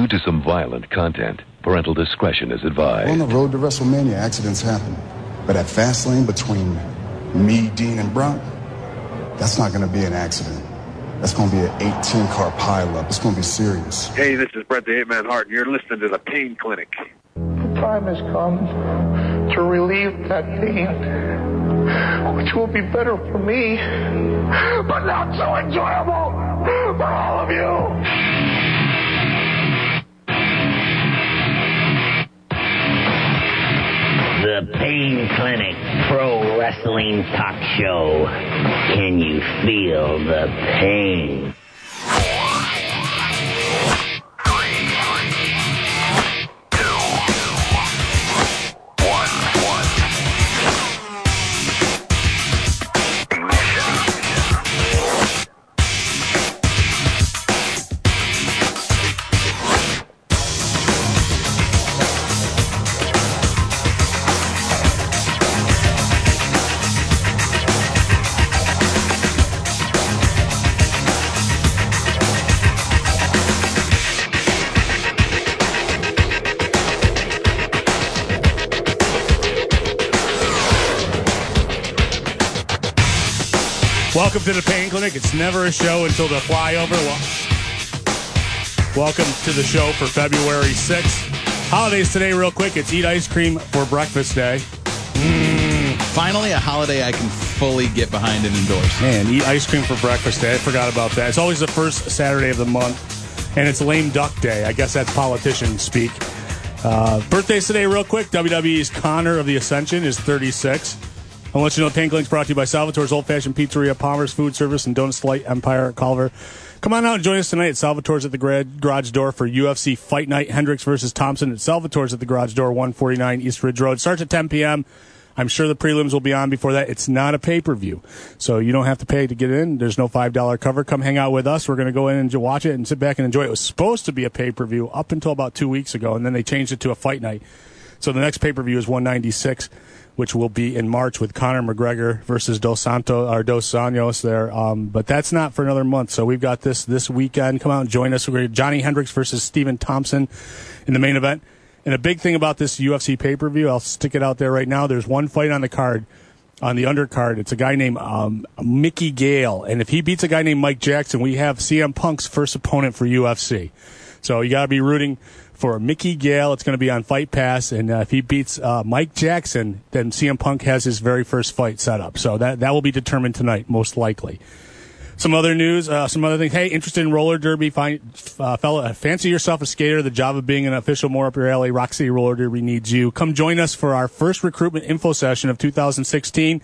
Due to some violent content, parental discretion is advised. On the road to WrestleMania, accidents happen. But at Fastlane between me, Dean, and Brock, that's not going to be an accident. That's going to be an 18-car pileup. It's going to be serious. Hey, this is Bret the Hitman Hart, and you're listening to The Pain Clinic. The time has come to relieve that pain, which will be better for me, but not so enjoyable for all of you. The Pain Clinic Pro Wrestling Talk Show. Can you feel the pain? Welcome to the Pain Clinic. It's never a show until the flyover. Welcome to the show for February 6th. Holidays today, real quick. It's Eat Ice Cream for Breakfast Day. Finally, a holiday I can fully get behind and endorse. Man, Eat Ice Cream for Breakfast Day. I forgot about that. It's always the first Saturday of the month, and it's Lame Duck Day. I guess that's politician speak. Birthdays today, real quick. WWE's Connor of the Ascension is 36. I want you to know Pain Clinic's brought to you by Salvatore's Old Fashioned Pizzeria, Palmer's Food Service, and Donuts Delight Empire at Culver. Come on out and join us tonight at Salvatore's at the Garage Door for UFC Fight Night. Hendricks versus Thompson at Salvatore's at the Garage Door, 149 East Ridge Road. Starts at 10 p.m. I'm sure the prelims will be on before that. It's not a pay-per-view, so you don't have to pay to get in. There's no $5 cover. Come hang out with us. We're going to go in and watch it and sit back and enjoy it. It was supposed to be a pay-per-view up until about 2 weeks ago, and then they changed it to a fight night. So the next pay-per-view is 196. Which will be in March with Conor McGregor versus Dos Anjos there. But that's not for another month. So we've got this weekend. Come out and join us. We're going to Johnny Hendricks versus Stephen Thompson in the main event. And a big thing about this UFC pay-per-view, I'll stick it out there right now. There's one fight on the card, on the undercard. It's a guy named Mickey Gale. And if he beats a guy named Mike Jackson, we have CM Punk's first opponent for UFC. So you got to be rooting for Mickey Gale. It's going to be on Fight Pass, and if he beats Mike Jackson, then CM Punk has his very first fight set up. So that will be determined tonight, most likely. Some other news, some other things. Hey, interested in roller derby? Fella, fancy yourself a skater. The job of being an official more up your alley. Rock City Roller Derby needs you. Come join us for our first recruitment info session of 2016.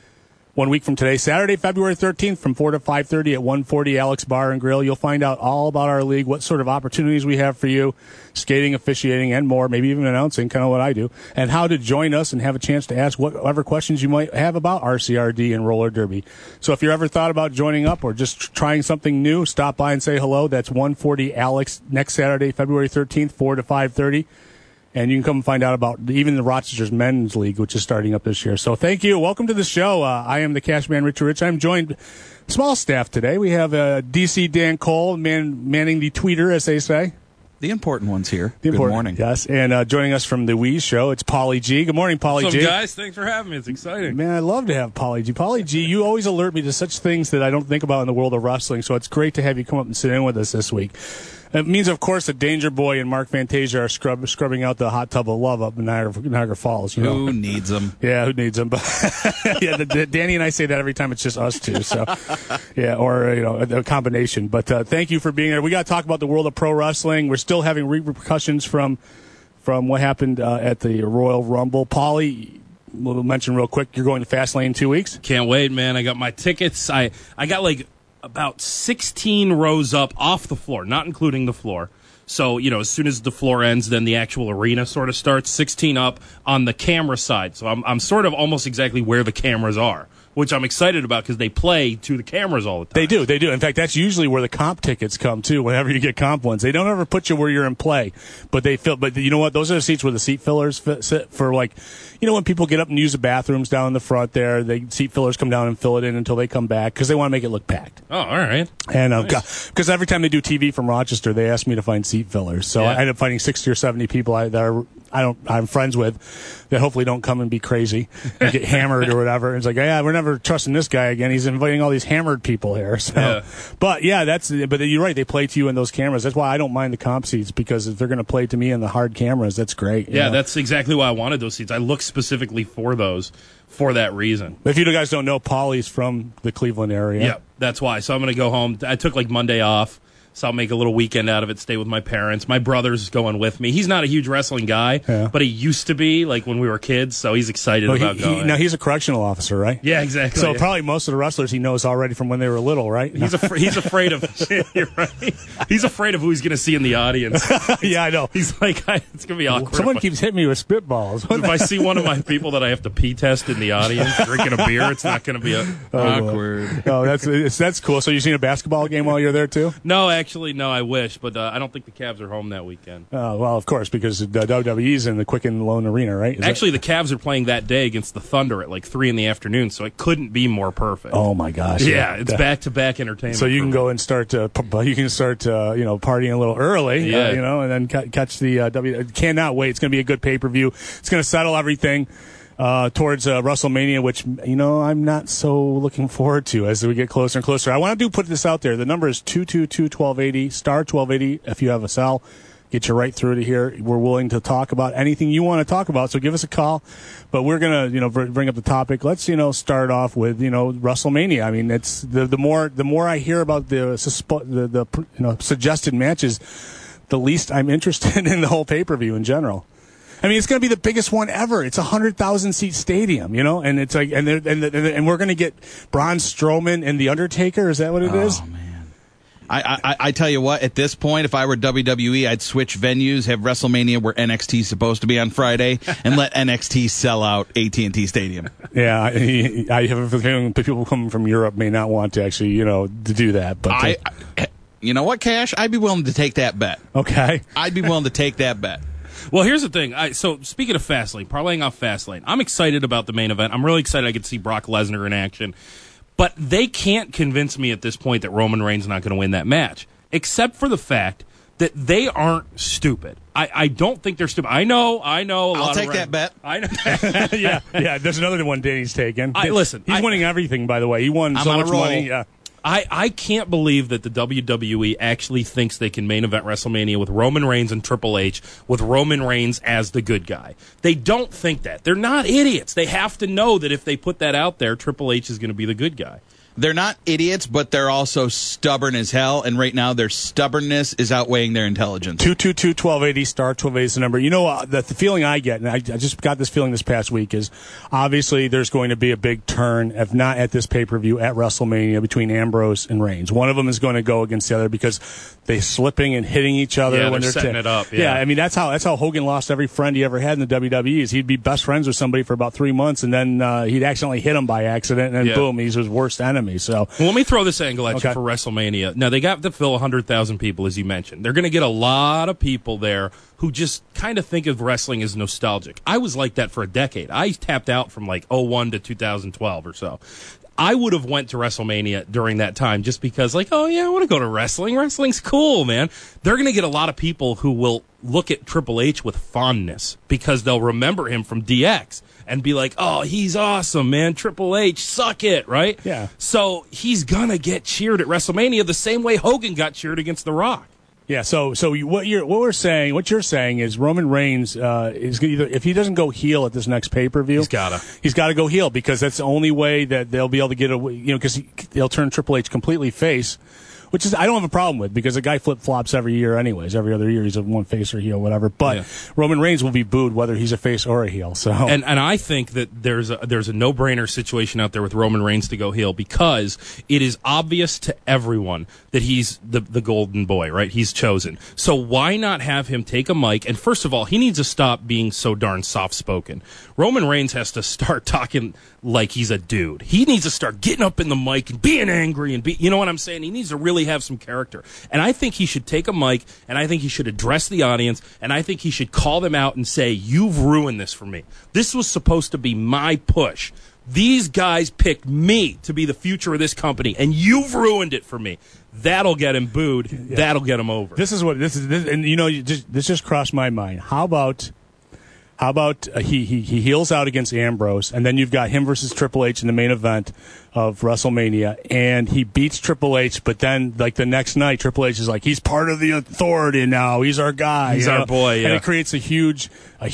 1 week from today, Saturday, February 13th, from 4 to 5:30 at 140 Alex Bar and Grill. You'll find out all about our league, what sort of opportunities we have for you, skating, officiating, and more, maybe even announcing, kind of what I do, and how to join us and have a chance to ask whatever questions you might have about RCRD and roller derby. So if you ever thought about joining up or just trying something new, stop by and say hello. That's 140 Alex next Saturday, February 13th, 4 to 5:30. And you can come and find out about even the Rochester's Men's League, which is starting up this year. So thank you. Welcome to the show. I am the Cash Man, Richard Rich. I'm joined small staff today. We have DC Dan Cole manning the tweeter, as they say. The important one's here. Good morning. Yes. And joining us from the Wii Show, it's Paulie G. Good morning, Paulie G. What's up, guys? Thanks for having me. It's exciting. Man, I love to have Paulie G. Paulie G, you always alert me to such things that I don't think about in the world of wrestling, so it's great to have you come up and sit in with us this week. It means, of course, that Danger Boy and Mark Fantasia are scrubbing out the hot tub of love up in Niagara Falls. Who needs them? Yeah, who needs them? But yeah, Danny and I say that every time it's just us two. So yeah, or a combination. But thank you for being here. We got to talk about the world of pro wrestling. We're still having repercussions from what happened at the Royal Rumble. Paulie, we'll mention real quick. You're going to Fastlane in 2 weeks. Can't wait, man. I got my tickets. I got about 16 rows up off the floor, not including the floor. So, as soon as the floor ends, then the actual arena sort of starts. 16 up on the camera side. So I'm sort of almost exactly where the cameras are. which I'm excited about because they play to the cameras all the time. They do. In fact, that's usually where the comp tickets come too. Whenever you get comp ones, they don't ever put you where you're in play, but they fill. But you know what? Those are the seats where the seat fillers sit for, like, you know, when people get up and use the bathrooms down in the front there, seat fillers come down and fill it in until they come back because they want to make it look packed. Oh, all right. And because every time they do TV from Rochester, they ask me to find seat fillers. So I end up finding 60 or 70 people I'm friends with that hopefully don't come and be crazy and get hammered or whatever. And it's like, yeah, we're never trusting this guy again. He's inviting all these hammered people here. So, but you're right. They play to you in those cameras. That's why I don't mind the comp seats, because if they're going to play to me in the hard cameras, that's great. Yeah, that's exactly why I wanted those seats. I look specifically for those for that reason. If you guys don't know, Paulie's from the Cleveland area. Yeah, that's why. So I'm going to go home. I took like Monday off. So I'll make a little weekend out of it, stay with my parents. My brother's going with me. He's not a huge wrestling guy, but he used to be, like, when we were kids, so he's excited about going. Now, he's a correctional officer, right? Yeah, exactly. So probably most of the wrestlers he knows already from when they were little, right? He's afraid of you're right. He's afraid of who he's going to see in the audience. Yeah, I know. He's like, it's going to be awkward. Someone keeps hitting me with spitballs. If I see one of my people that I have to pee test in the audience drinking a beer, it's not going to be awkward. Oh, that's cool. So you seen a basketball game while you're there, too? No, actually, no, I wish. But I don't think the Cavs are home that weekend. Well, of course, because the WWE's in the Quicken Loan Arena, right? Actually, the Cavs are playing that day against the Thunder at like 3 p.m, so it couldn't be more perfect. Oh my gosh! Yeah, it's back-to-back entertainment. So you can go and start partying a little early, and then catch the Cannot wait! It's going to be a good pay-per-view. It's going to settle everything towards WrestleMania, which, I'm not so looking forward to as we get closer and closer. I want to put this out there. The number is 222-1280, star 1280 if you have a cell. Get you right through to here. We're willing to talk about anything you want to talk about, so give us a call. But we're going to, bring up the topic. Let's, start off with, WrestleMania. I mean, it's the more I hear about the suggested matches, the least I'm interested in the whole pay-per-view in general. I mean, it's going to be the biggest one ever. It's a 100,000 seat stadium, and it's like, and we're going to get Braun Strowman and The Undertaker. Is that what it is? Oh man, I tell you what. At this point, if I were WWE, I'd switch venues, have WrestleMania where NXT is supposed to be on Friday, and let NXT sell out AT&T Stadium. Yeah, I have a feeling people coming from Europe may not want to actually, to do that. But you know what, Cash? I'd be willing to take that bet. Okay, I'd be willing to take that bet. Well, here's the thing. So, speaking of Fastlane, parlaying off Fastlane, I'm excited about the main event. I'm really excited I get to see Brock Lesnar in action. But they can't convince me at this point that Roman Reigns is not going to win that match, except for the fact that they aren't stupid. I don't think they're stupid. I know. I'll take that bet. I know. yeah. There's another one Danny's taken. Listen, he's winning everything, by the way. He won so much money. Yeah. I can't believe that the WWE actually thinks they can main event WrestleMania with Roman Reigns and Triple H, with Roman Reigns as the good guy. They don't think that. They're not idiots. They have to know that if they put that out there, Triple H is going to be the good guy. They're not idiots, but they're also stubborn as hell, and right now their stubbornness is outweighing their intelligence. 222-1280, star 1280 is the number. The feeling I get, and I just got this feeling this past week, is obviously there's going to be a big turn, if not at this pay-per-view, at WrestleMania between Ambrose and Reigns. One of them is going to go against the other because they're slipping and hitting each other when they're setting it up. Yeah, I mean, that's how Hogan lost every friend he ever had in the WWE. Is he'd be best friends with somebody for about 3 months, and then he'd accidentally hit him by accident, and then boom, he's his worst enemy. So, well, let me throw this angle at you for WrestleMania. Now, they got to fill 100,000 people, as you mentioned. They're going to get a lot of people there who just kind of think of wrestling as nostalgic. I was like that for a decade. I tapped out from like 2001 to 2012 or so. I would have went to WrestleMania during that time just because, like, oh, yeah, I want to go to wrestling. Wrestling's cool, man. They're going to get a lot of people who will look at Triple H with fondness because they'll remember him from DX and be like, oh, he's awesome, man. Triple H, suck it, right? Yeah. So he's going to get cheered at WrestleMania the same way Hogan got cheered against The Rock. Yeah, so what you're saying is Roman Reigns is either, if he doesn't go heel at this next pay-per-view, he's gotta go heel because that's the only way that they'll be able to get because they'll turn Triple H completely face, which is I don't have a problem with because the guy flip-flops every year anyways. Every other year he's a one face or heel, whatever. But Roman Reigns will be booed whether he's a face or a heel. So and I think that there's a no-brainer situation out there with Roman Reigns to go heel because it is obvious to everyone that he's the golden boy, right? He's chosen. So why not have him take a mic? And first of all, he needs to stop being so darn soft-spoken. Roman Reigns has to start talking like he's a dude. He needs to start getting up in the mic and being angry and you know what I'm saying? He needs to really have some character. And I think he should take a mic and I think he should address the audience and I think he should call them out and say, "You've ruined this for me. This was supposed to be my push. These guys picked me to be the future of this company and you've ruined it for me." That'll get him booed. Yeah. That'll get him over. This is, and you know, this just crossed my mind. How about he heels out against Ambrose, and then you've got him versus Triple H in the main event of WrestleMania, and he beats Triple H, but then like the next night, Triple H is like, he's part of the Authority now. He's our guy. He's our boy. Yeah. And it creates a huge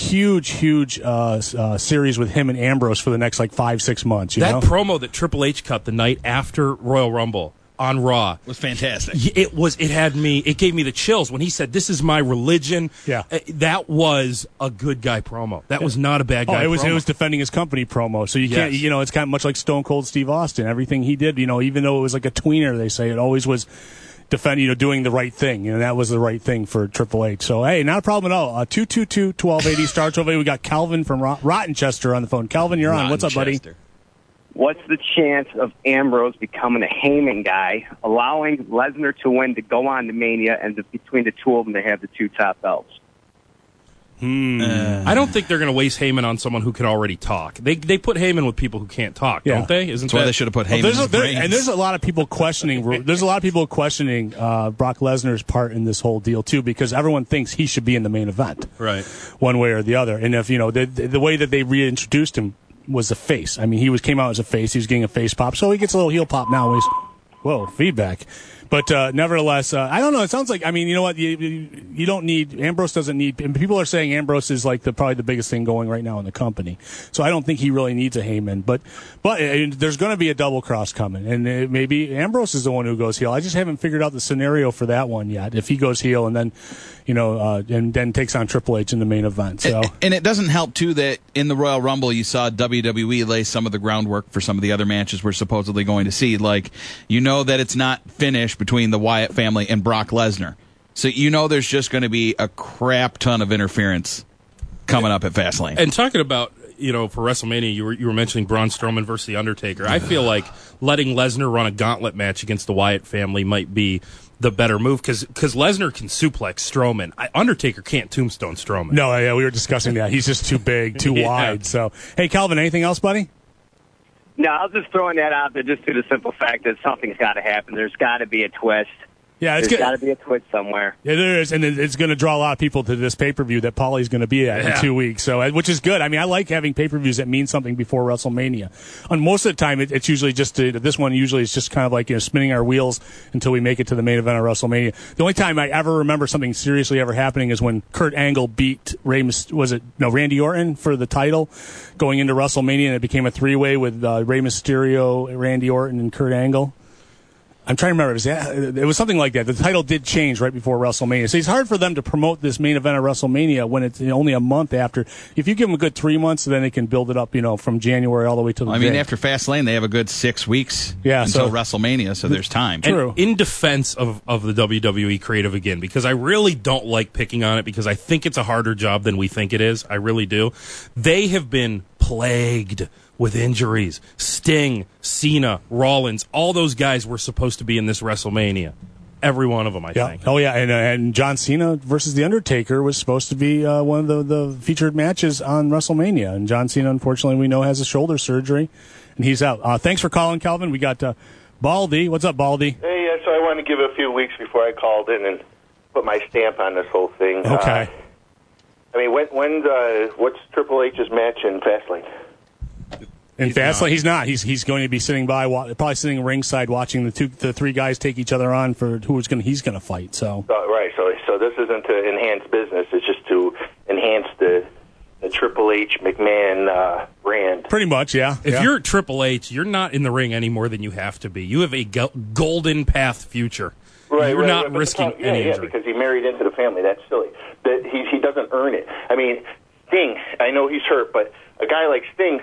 series with him and Ambrose for the next like 5-6 months. You know? Promo that Triple H cut the night after Royal Rumble on Raw was fantastic. It gave me the chills when he said, "This is my religion." Yeah, that was a good guy promo. That was not a bad guy. It was promo. It was defending his company promo. So you can't, you know, it's kind of much like Stone Cold Steve Austin. Everything he did, you know, even though it was like a tweener, they say it always was defending, you know, doing the right thing. You know, that was the right thing for Triple H. So hey, not a problem at all. 222-1280 star 1280. We got Calvin from Rottenchester on the phone. Calvin, you're on. What's up, buddy? What's the chance of Ambrose becoming a Heyman guy, allowing Lesnar to win to go on to Mania, and between the two of them, they have the two top belts? I don't think they're going to waste Heyman on someone who can already talk. They put Heyman with people who can't talk, don't they? That's why they should have put Heyman with Reigns. And there's a lot of people questioning. There's a lot of people questioning Brock Lesnar's part in this whole deal too, because everyone thinks he should be in the main event, right? One way or the other. And if you know the way that they reintroduced him was a face. I mean, he came out as a face. He was getting a face pop, so he gets a little heel pop now. Whoa, feedback. But nevertheless, I don't know. It sounds like, I mean, you know what? You don't need, Ambrose doesn't need, and people are saying Ambrose is like probably the biggest thing going right now in the company. So I don't think he really needs a Heyman. But there's going to be a double cross coming, and maybe Ambrose is the one who goes heel. I just haven't figured out the scenario for that one yet. If he goes heel and then, you know, and then takes on Triple H in the main event. So and it doesn't help too that in the Royal Rumble you saw WWE lay some of the groundwork for some of the other matches we're supposedly going to see. Like, you know that it's not finished between the Wyatt family and Brock Lesnar. So you know there's just going to be a crap ton of interference coming up at Fastlane. And talking about, you know, for WrestleMania, you were mentioning Braun Strowman versus The Undertaker. I feel like letting Lesnar run a gauntlet match against the Wyatt family might be the better move because Lesnar can suplex Strowman. Undertaker can't tombstone Strowman. No, yeah, we were discussing that. He's just too big, too wide. So, hey, Calvin, anything else, buddy? No, I was just throwing that out there just to the simple fact that something's got to happen. There's got to be a twist. Yeah, there's got to be a twist somewhere. Yeah, there is, and it's going to draw a lot of people to this pay-per-view that Paulie's going to be at in 2 weeks. So, which is good. I mean, I like having pay-per-views that mean something before WrestleMania. And most of the time, it's usually just this one. Usually, it's just kind of like, you know, spinning our wheels until we make it to the main event of WrestleMania. The only time I ever remember something seriously ever happening is when Kurt Angle beat Randy Orton for the title going into WrestleMania, and it became a three-way with Rey Mysterio, Randy Orton, and Kurt Angle. I'm trying to remember. It was something like that. The title did change right before WrestleMania. So it's hard for them to promote this main event of WrestleMania when it's only a month after. If you give them a good 3 months, then they can build it up, you know, from January all the way to the day. I mean, after Fastlane, they have a good 6 weeks until WrestleMania, so there's time. True. And in defense of the WWE creative again, because I really don't like picking on it because I think it's a harder job than we think it is. I really do. They have been plagued with injuries. Sting, Cena, Rollins, all those guys were supposed to be in this WrestleMania. Every one of them, I think. Oh, yeah, and John Cena versus The Undertaker was supposed to be one of the featured matches on WrestleMania. And John Cena, unfortunately, we know has a shoulder surgery, and he's out. Thanks for calling, Calvin. We got Baldy. What's up, Baldy? Hey, so I wanted to give a few weeks before I called in and put my stamp on this whole thing. Okay. I mean, what's Triple H's match in Fastlane? In Fastlane, he's not. He's going to be sitting by, probably sitting ringside, watching the three guys take each other on for he's going to fight. So right. So this isn't to enhance business. It's just to enhance the Triple H McMahon brand. Pretty much, yeah. If you're Triple H, you're not in the ring any more than you have to be. You have a golden path future. You're not risking any injury. Because he married into the family. That's silly. That he doesn't earn it. I mean, Sting, I know he's hurt, but a guy like Sting,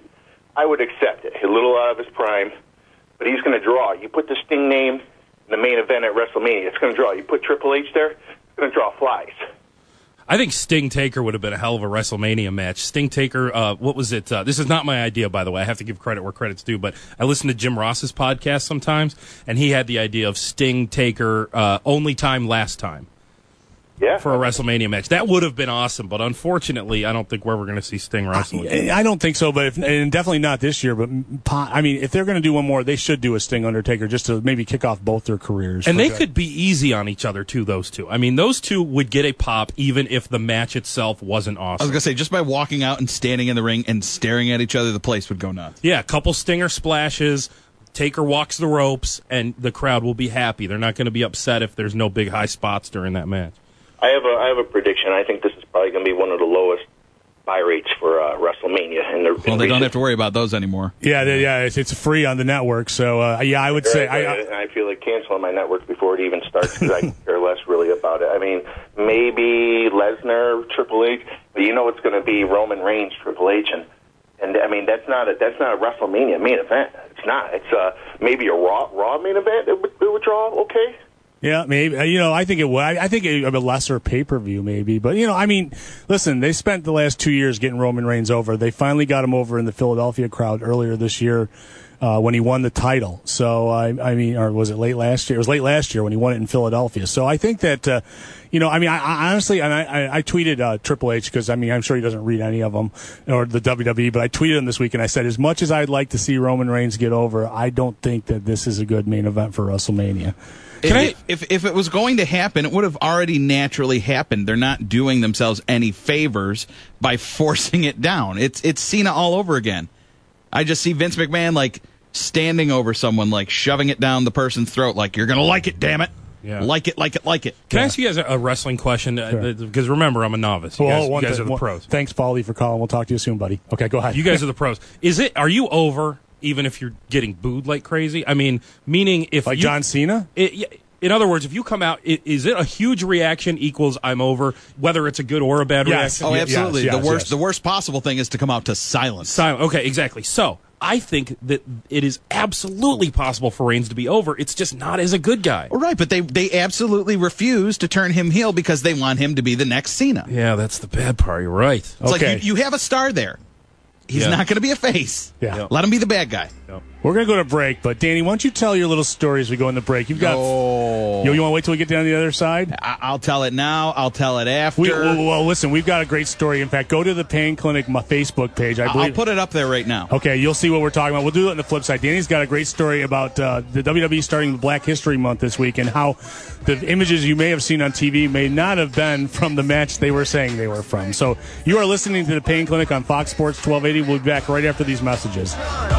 I would accept it. A little out of his prime, but he's going to draw. You put the Sting name in the main event at WrestleMania, it's going to draw. You put Triple H there, it's going to draw flies. I think Sting Taker would have been a hell of a WrestleMania match. Sting Taker, what was it? This is not my idea, by the way. I have to give credit where credit's due, but I listen to Jim Ross's podcast sometimes, and he had the idea of Sting Taker, only time, last time. Yeah. For a WrestleMania match. That would have been awesome, but unfortunately, I don't think we're ever going to see Sting wrestle again. I don't think so, but and definitely not this year. But I mean, if they're going to do one more, they should do a Sting Undertaker just to maybe kick off both their careers. And they could be easy on each other, too, those two. I mean, those two would get a pop even if the match itself wasn't awesome. I was going to say, just by walking out and standing in the ring and staring at each other, the place would go nuts. Yeah, a couple Stinger splashes, Taker walks the ropes, and the crowd will be happy. They're not going to be upset if there's no big high spots during that match. I have a prediction. I think this is probably going to be one of the lowest buy rates for WrestleMania. Well, they don't have to worry about those anymore. Yeah, it's free on the network. So, I would say... I feel like canceling my network before it even starts because I care less really about it. I mean, maybe Lesnar, Triple H, but you know it's going to be Roman Reigns, Triple H, and I mean, that's not a WrestleMania main event. It's not. It's maybe a Raw main event. It would draw okay. Yeah, maybe. I think it would. I think a lesser pay-per-view, maybe. But, I mean, listen, they spent the last 2 years getting Roman Reigns over. They finally got him over in the Philadelphia crowd earlier this year when he won the title. So, I mean, or was it late last year? It was late last year when he won it in Philadelphia. So I think that, I mean, I honestly, and I tweeted Triple H because, I mean, I'm sure he doesn't read any of them or the WWE, but I tweeted him this week and I said, as much as I'd like to see Roman Reigns get over, I don't think that this is a good main event for WrestleMania. If it was going to happen, it would have already naturally happened. They're not doing themselves any favors by forcing it down. It's Cena all over again. I just see Vince McMahon like standing over someone, like shoving it down the person's throat, like you're gonna like it, damn it. Yeah. Like it. Can I ask you guys a wrestling question? Because remember, I'm a novice. You guys are the pros. Thanks, Paulie, for calling. We'll talk to you soon, buddy. Okay, go ahead. You guys are the pros. Are you over? Even if you're getting booed like crazy? I mean, meaning if like John Cena? In other words, if you come out, is it a huge reaction equals I'm over, whether it's a good or a bad reaction? Oh, absolutely. Yes, the worst possible thing is to come out to silence. Okay, exactly. So I think that it is absolutely possible for Reigns to be over. It's just not as a good guy. Right, but they absolutely refuse to turn him heel because they want him to be the next Cena. Yeah, that's the bad part. You're right. It's like you have a star there. He's not going to be a face. Yeah. Let him be the bad guy. Yep. We're going to go to break, but Danny, why don't you tell your little story as we go into break? You've got. You want to wait till we get down to the other side? I'll tell it now. I'll tell it after. Well, listen, we've got a great story. In fact, go to the Pain Clinic Facebook page. I'll put it up there right now. Okay, you'll see what we're talking about. We'll do it on the flip side. Danny's got a great story about the WWE starting Black History Month this week and how the images you may have seen on TV may not have been from the match they were saying they were from. So you are listening to the Pain Clinic on Fox Sports 1280. We'll be back right after these messages.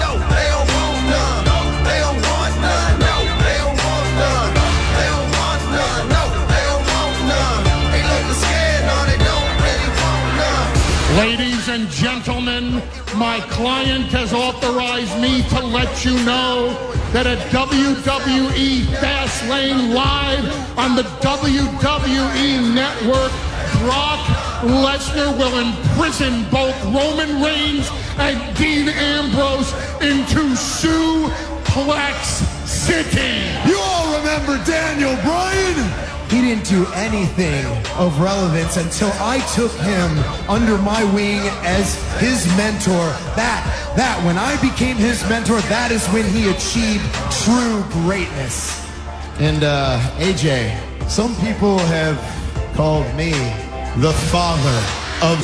Ladies and gentlemen, my client has authorized me to let you know that at WWE Fastlane Live on the WWE Network, Brock Lesnar will imprison both Roman Reigns and Dean Ambrose into Suplex City. You all remember Daniel Bryan? He didn't do anything of relevance until I took him under my wing as his mentor. That when I became his mentor, that is when he achieved true greatness. And AJ, some people have called me the father of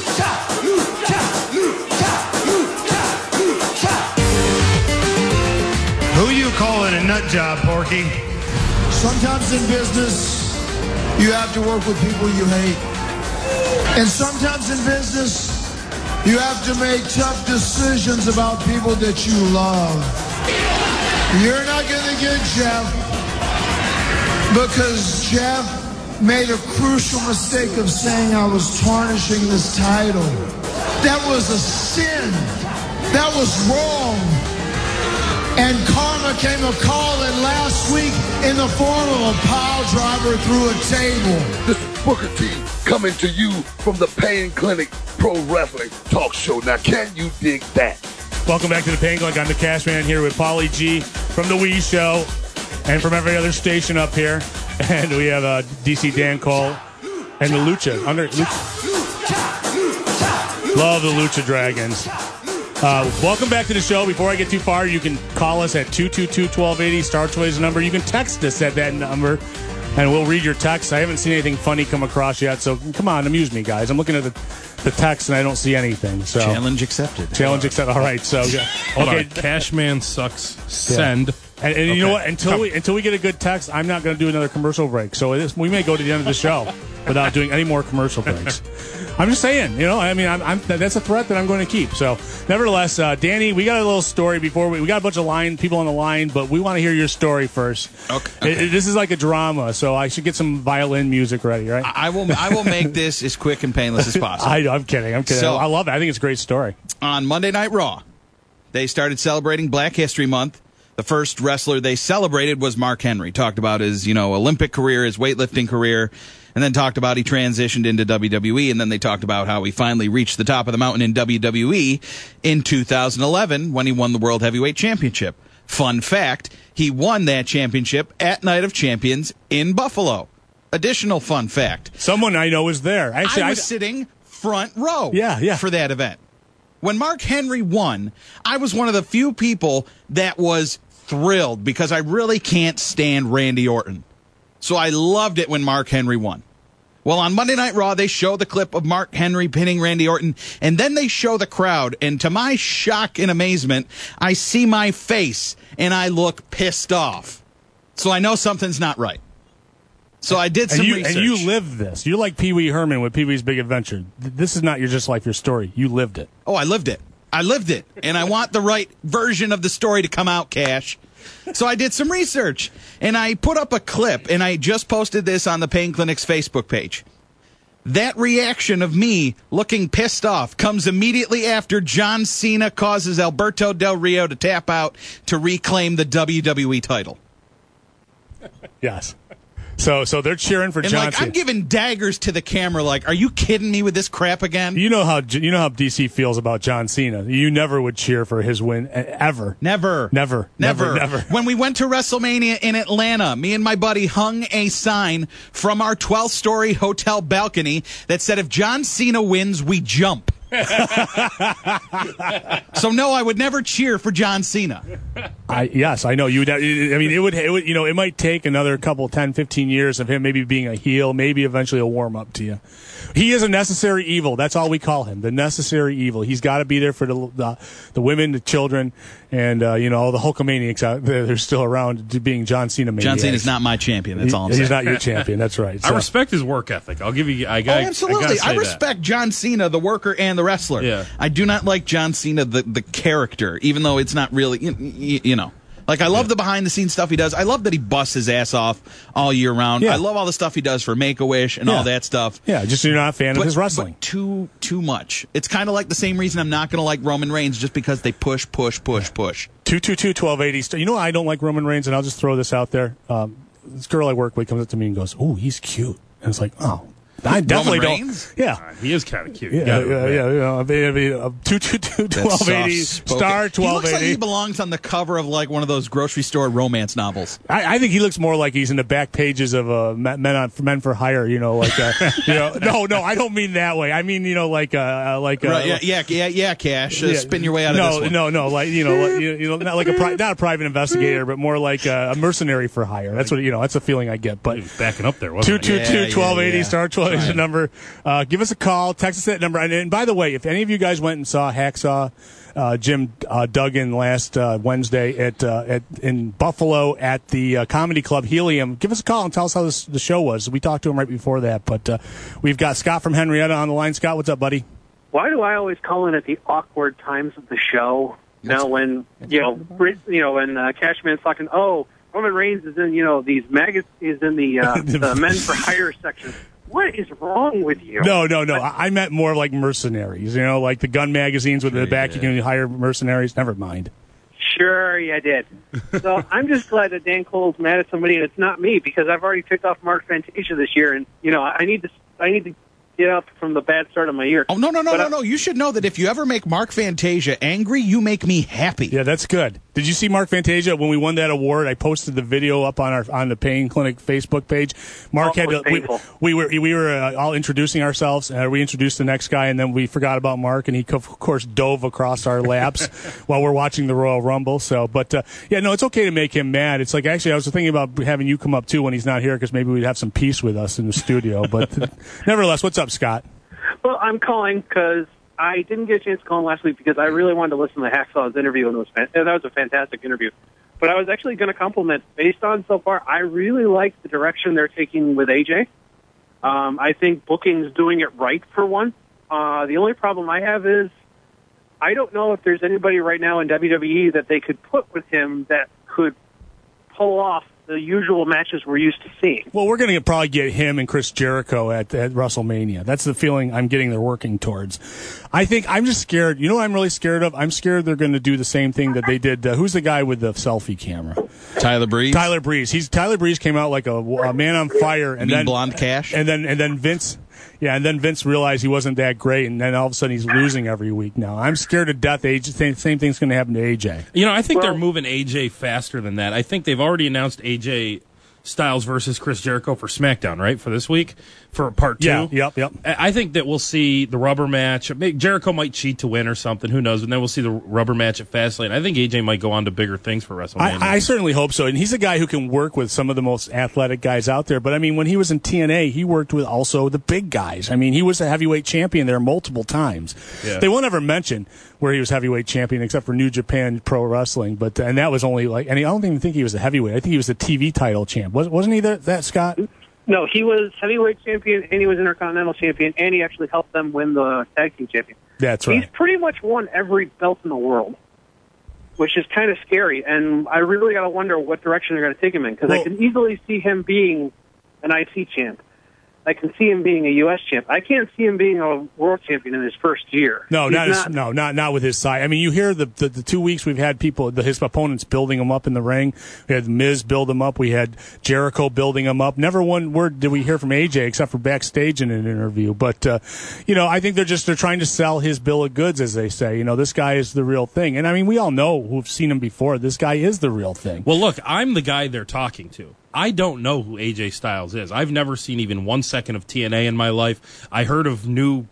Who you calling a nut job, Porky? Sometimes in business, you have to work with people you hate. And sometimes in business, you have to make tough decisions about people that you love. You're not going to get Jeff because Jeff made a crucial mistake of saying I was tarnishing this title. That was a sin. That was wrong. And karma came a-calling last week in the form of a pile driver through a table. This is Booker T coming to you from the Pain Clinic Pro Wrestling Talk Show. Now, can you dig that? Welcome back to the Pain Clinic. I'm the Cash Man here with Paulie G from the Wii Show and from every other station up here. And we have DC Dan Cole and the Lucha. Love the Lucha Dragons. Welcome back to the show. Before I get too far, you can call us at 222-1280. Star Toys number. You can text us at that number, and we'll read your text. I haven't seen anything funny come across yet, so come on, amuse me, guys. I'm looking at the text, and I don't see anything. So Challenge accepted. Challenge accepted. All right, so Hold on. Cashman sucks. Send. Yeah. And you know what? Until we get a good text, I'm not going to do another commercial break. So we may go to the end of the show without doing any more commercial breaks. I'm just saying, I mean, that's a threat that I'm going to keep. So, nevertheless, Danny, we got a little story before we got a bunch of people on the line, but we want to hear your story first. Okay. This is like a drama, so I should get some violin music ready, right? I will make this as quick and painless as possible. I'm kidding. So, I love it. I think it's a great story. On Monday Night Raw, they started celebrating Black History Month. The first wrestler they celebrated was Mark Henry. Talked about his, Olympic career, his weightlifting career, and then talked about he transitioned into WWE, and then they talked about how he finally reached the top of the mountain in WWE in 2011 when he won the World Heavyweight Championship. Fun fact, he won that championship at Night of Champions in Buffalo. Additional fun fact. Someone I know was there. Actually, I was sitting front row for that event. When Mark Henry won, I was one of the few people that was thrilled because I really can't stand Randy Orton. So I loved it when Mark Henry won. Well, on Monday Night Raw, they show the clip of Mark Henry pinning Randy Orton, and then they show the crowd, and to my shock and amazement, I see my face, and I look pissed off. So I know something's not right. So I did some research. And you lived this. You're like Pee Wee Herman with Pee Wee's Big Adventure. This is not your just life, your story. You lived it. Oh, I lived it. And I want the right version of the story to come out, Cash. So I did some research, and I put up a clip, and I just posted this on the Pain Clinic's Facebook page. That reaction of me looking pissed off comes immediately after John Cena causes Alberto Del Rio to tap out to reclaim the WWE title. Yes. So they're cheering for John Cena. I'm giving daggers to the camera like, are you kidding me with this crap again? You know how DC feels about John Cena. You never would cheer for his win, ever. Never. When we went to WrestleMania in Atlanta, me and my buddy hung a sign from our 12th-story hotel balcony that said, if John Cena wins, we jump. So no, I would never cheer for John Cena. Yes, I know you would. I mean, it would. It might take another couple, 10, 15 years of him maybe being a heel, maybe eventually a warm up to you. He is a necessary evil. That's all we call him, the necessary evil. He's got to be there for the women, the children, and all the Hulkamaniacs out there. They're still around being John Cena maniacs. John Cena's not my champion. That's all I'm saying. He's not your champion. That's right. So. I respect his work ethic. I'll give you. Absolutely. I respect John Cena, the worker and the wrestler. Yeah. I do not like John Cena, the character, even though it's not really, Like, I love the behind-the-scenes stuff he does. I love that he busts his ass off all year round. Yeah. I love all the stuff he does for Make-A-Wish and all that stuff. Yeah, just you're not a fan of his wrestling. But too much. It's kind of like the same reason I'm not going to like Roman Reigns, just because they push. 222-1280. You know why I don't like Roman Reigns, and I'll just throw this out there. This girl I work with comes up to me and goes, "Oh, he's cute." And it's like, oh. I definitely don't. Yeah, he is kind of cute. Yeah. 222-1280 star 1280. He looks like he belongs on the cover of like one of those grocery store romance novels. I think he looks more like he's in the back pages of Men for Hire. No, I don't mean that way. I mean, right, Cash. Spin your way out of this one. No, not like not a private investigator, but more like a mercenary for hire. That's what that's the feeling I get. But backing up there, wasn't 222-1280 star 1280 is the number. Give us a call. Text us that number. And by the way, if any of you guys went and saw Hacksaw Jim Duggan last Wednesday in Buffalo at the Comedy Club Helium, give us a call and tell us how the show was. We talked to him right before that. But we've got Scott from Henrietta on the line. Scott, what's up, buddy? Why do I always call in at the awkward times of the show? When when Cashman's talking, Roman Reigns is in these magazines, is in the Men for Hire section. What is wrong with you? No. I meant more like mercenaries. Like the gun magazines with the back you can hire mercenaries. Never mind. Sure, yeah, I did. So I'm just glad that Dan Cole's mad at somebody and it's not me, because I've already picked off Mark Fantasia this year, and I need to get up from the bad start of my year. Oh, no. You should know that if you ever make Mark Fantasia angry, you make me happy. Yeah, that's good. Did you see Mark Fantasia when we won that award? I posted the video up on the Pain Clinic Facebook page. Mark we were all introducing ourselves, and we introduced the next guy, and then we forgot about Mark, and he of course dove across our laps while we're watching the Royal Rumble. So, but it's okay to make him mad. It's like, actually, I was thinking about having you come up too when he's not here, because maybe we'd have some peace with us in the studio. But nevertheless, what's up, Scott? Well, I'm calling because I didn't get a chance to call him last week because I really wanted to listen to Hacksaw's interview, and that was a fantastic interview. But I was actually going to compliment, based on so far, I really like the direction they're taking with AJ. I think Booking's doing it right for one. The only problem I have is I don't know if there's anybody right now in WWE that they could put with him that could pull off the usual matches we're used to seeing. Well, we're going to probably get him and Chris Jericho at WrestleMania. That's the feeling I'm getting they're working towards. I think I'm just scared. You know what I'm really scared of? I'm scared they're going to do the same thing that they did. Who's the guy with the selfie camera? Tyler Breeze. Tyler Breeze. Tyler Breeze came out like a man on fire, and then Blonde Cash, and then Vince. Yeah, and then Vince realized he wasn't that great, and then all of a sudden he's losing every week now. I'm scared to death. Same thing's going to happen to AJ. I think they're moving AJ faster than that. I think they've already announced AJ Styles versus Chris Jericho for SmackDown, right, for this week, for part 2. Yeah, yep. I think that we'll see the rubber match. Jericho might cheat to win or something, who knows, and then we'll see the rubber match at Fastlane. I think AJ might go on to bigger things for WrestleMania. I certainly hope so, and he's a guy who can work with some of the most athletic guys out there, but I mean, when he was in TNA, he worked with also the big guys. I mean, he was a heavyweight champion there multiple times. Yeah. They won't ever mention where he was heavyweight champion except for New Japan Pro Wrestling, and that was only and I don't even think he was a heavyweight. I think he was the TV title champ. Wasn't he that, Scott? No, he was heavyweight champion, and he was Intercontinental champion, and he actually helped them win the tag team champion. That's right. He's pretty much won every belt in the world, which is kind of scary, and I really got to wonder what direction they're going to take him in, because I can easily see him being an IC champ. I can see him being a U.S. champ. I can't see him being a world champion in his first year. No, not with his side. I mean, you hear the 2 weeks we've had his opponents building him up in the ring. We had Miz build him up. We had Jericho building him up. Never one word did we hear from AJ except for backstage in an interview. But I think they're trying to sell his bill of goods, as they say. This guy is the real thing. And I mean, we all know who've seen him before. This guy is the real thing. Well, look, I'm the guy they're talking to. I don't know who AJ Styles is. I've never seen even 1 second of TNA in my life. I heard of New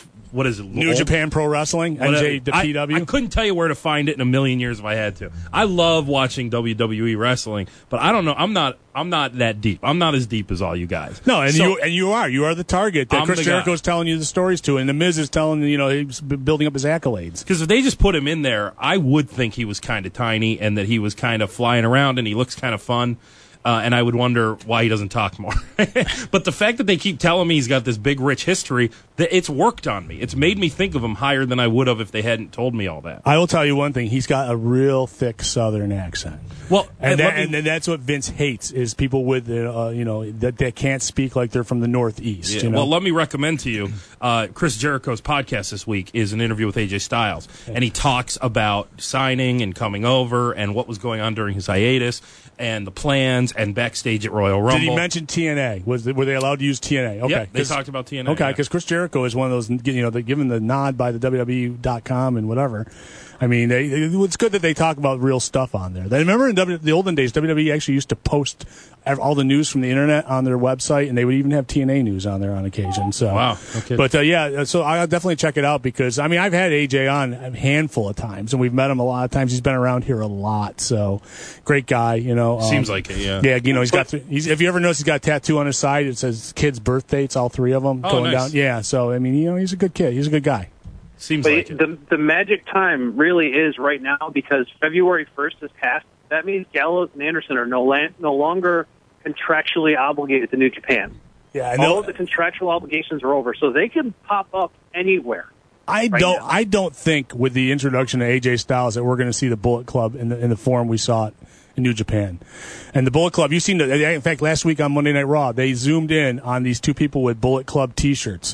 Japan Pro Wrestling, NJPW. I couldn't tell you where to find it in a million years if I had to. I love watching WWE wrestling, but I don't know. I'm not that deep. I'm not as deep as all you guys. No, you are the target that Chris Jericho's telling you the stories to, and the Miz is telling he's building up his accolades. Because if they just put him in there, I would think he was kind of tiny and that he was kind of flying around and he looks kind of fun. And I would wonder why he doesn't talk more. But the fact that they keep telling me he's got this big, rich history, it's worked on me. It's made me think of him higher than I would have if they hadn't told me all that. I will tell you one thing. He's got a real thick Southern accent. Well, and that's what Vince hates, is people with, that can't speak like they're from the Northeast. Yeah. Well, let me recommend to you, Chris Jericho's podcast this week is an interview with AJ Styles. And he talks about signing and coming over and what was going on during his hiatus and the plans and backstage at Royal Rumble. Did he mention TNA? Were they allowed to use TNA? Okay. Yeah, they talked about TNA. Okay, because Chris Jericho is one of those, they given the nod by the WWE.com and whatever. I mean, it's good that they talk about real stuff on there. Remember in the olden days, WWE actually used to post all the news from the internet on their website, and they would even have TNA news on there on occasion. So, wow. Okay. But so I'll definitely check it out, because I mean, I've had AJ on a handful of times, and we've met him a lot of times. He's been around here a lot, so great guy. Seems like it. Yeah. Yeah. He's got. If you ever notice, he's got a tattoo on his side. It says kids' birth dates, all three of them going nice. down. Yeah. So I mean, he's a good kid. He's a good guy. Seems like it. The magic time really is right now, because February 1st has passed. That means Gallows and Anderson are no longer contractually obligated to New Japan. Yeah, all of the contractual obligations are over, so they can pop up anywhere. I don't think with the introduction of AJ Styles that we're going to see the Bullet Club in the form we saw it in New Japan. And the Bullet Club, you've seen in fact, last week on Monday Night Raw, they zoomed in on these two people with Bullet Club T-shirts.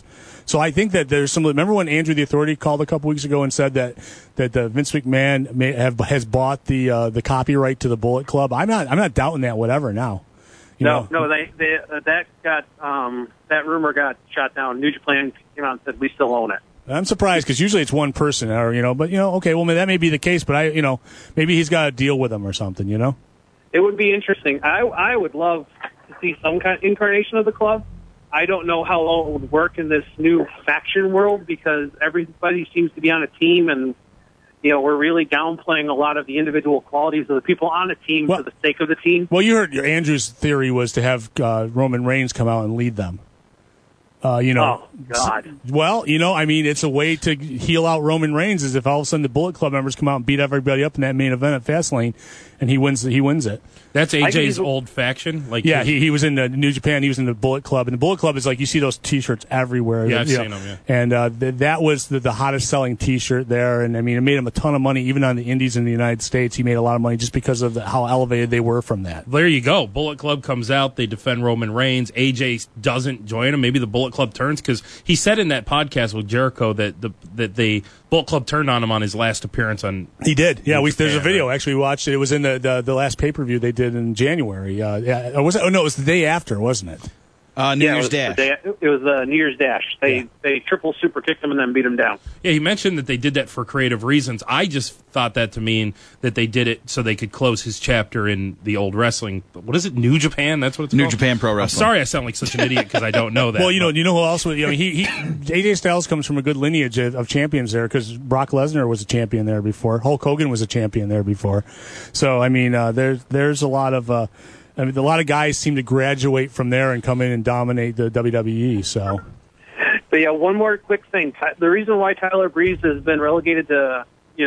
So I think that there's some. Remember when Andrew the Authority called a couple weeks ago and said that Vince McMahon has bought the copyright to the Bullet Club? I'm not doubting that whatever now. No, that rumor got shot down. New Japan came out and said we still own it. I'm surprised because usually it's one person, but okay, well that may be the case, but maybe he's got a deal with them or something, It would be interesting. I would love to see some kind of incarnation of the club. I don't know how long it would work in this new faction world because everybody seems to be on a team, and we're really downplaying a lot of the individual qualities of the people on the team for the sake of the team. Well, you heard Andrew's theory was to have Roman Reigns come out and lead them. Oh, God. Well, it's a way to heel out Roman Reigns is if all of a sudden the Bullet Club members come out and beat everybody up in that main event at Fastlane, and he wins it. That's AJ's old faction? He was in the New Japan. He was in the Bullet Club. And the Bullet Club is like, you see those T-shirts everywhere. Yeah, I've seen them, yeah. And that was the hottest selling T-shirt there. And, it made him a ton of money, even on the indies in the United States. He made a lot of money just because of how elevated they were from that. There you go. Bullet Club comes out. They defend Roman Reigns. AJ doesn't join him. Maybe the Bullet Club turns because he said in that podcast with Jericho that the Bullet Club turned on him on his last appearance on. He did. Yeah, there's a video. Actually, we watched it. It was in the last pay-per-view they did in January. It was the day after, wasn't it? New Year's Dash. It was New Year's Dash. They triple super kicked him and then beat him down. Yeah, he mentioned that they did that for creative reasons. I just thought that to mean that they did it so they could close his chapter in the old wrestling. What is it? New Japan? That's what it's called? New Japan Pro Wrestling. I'm sorry I sound like such an idiot because I don't know that. Well, you know who else? AJ Styles comes from a good lineage of champions there because Brock Lesnar was a champion there before. Hulk Hogan was a champion there before. So, there's a lot of... a lot of guys seem to graduate from there and come in and dominate the WWE. So, but yeah, one more quick thing. The reason why Tyler Breeze has been relegated to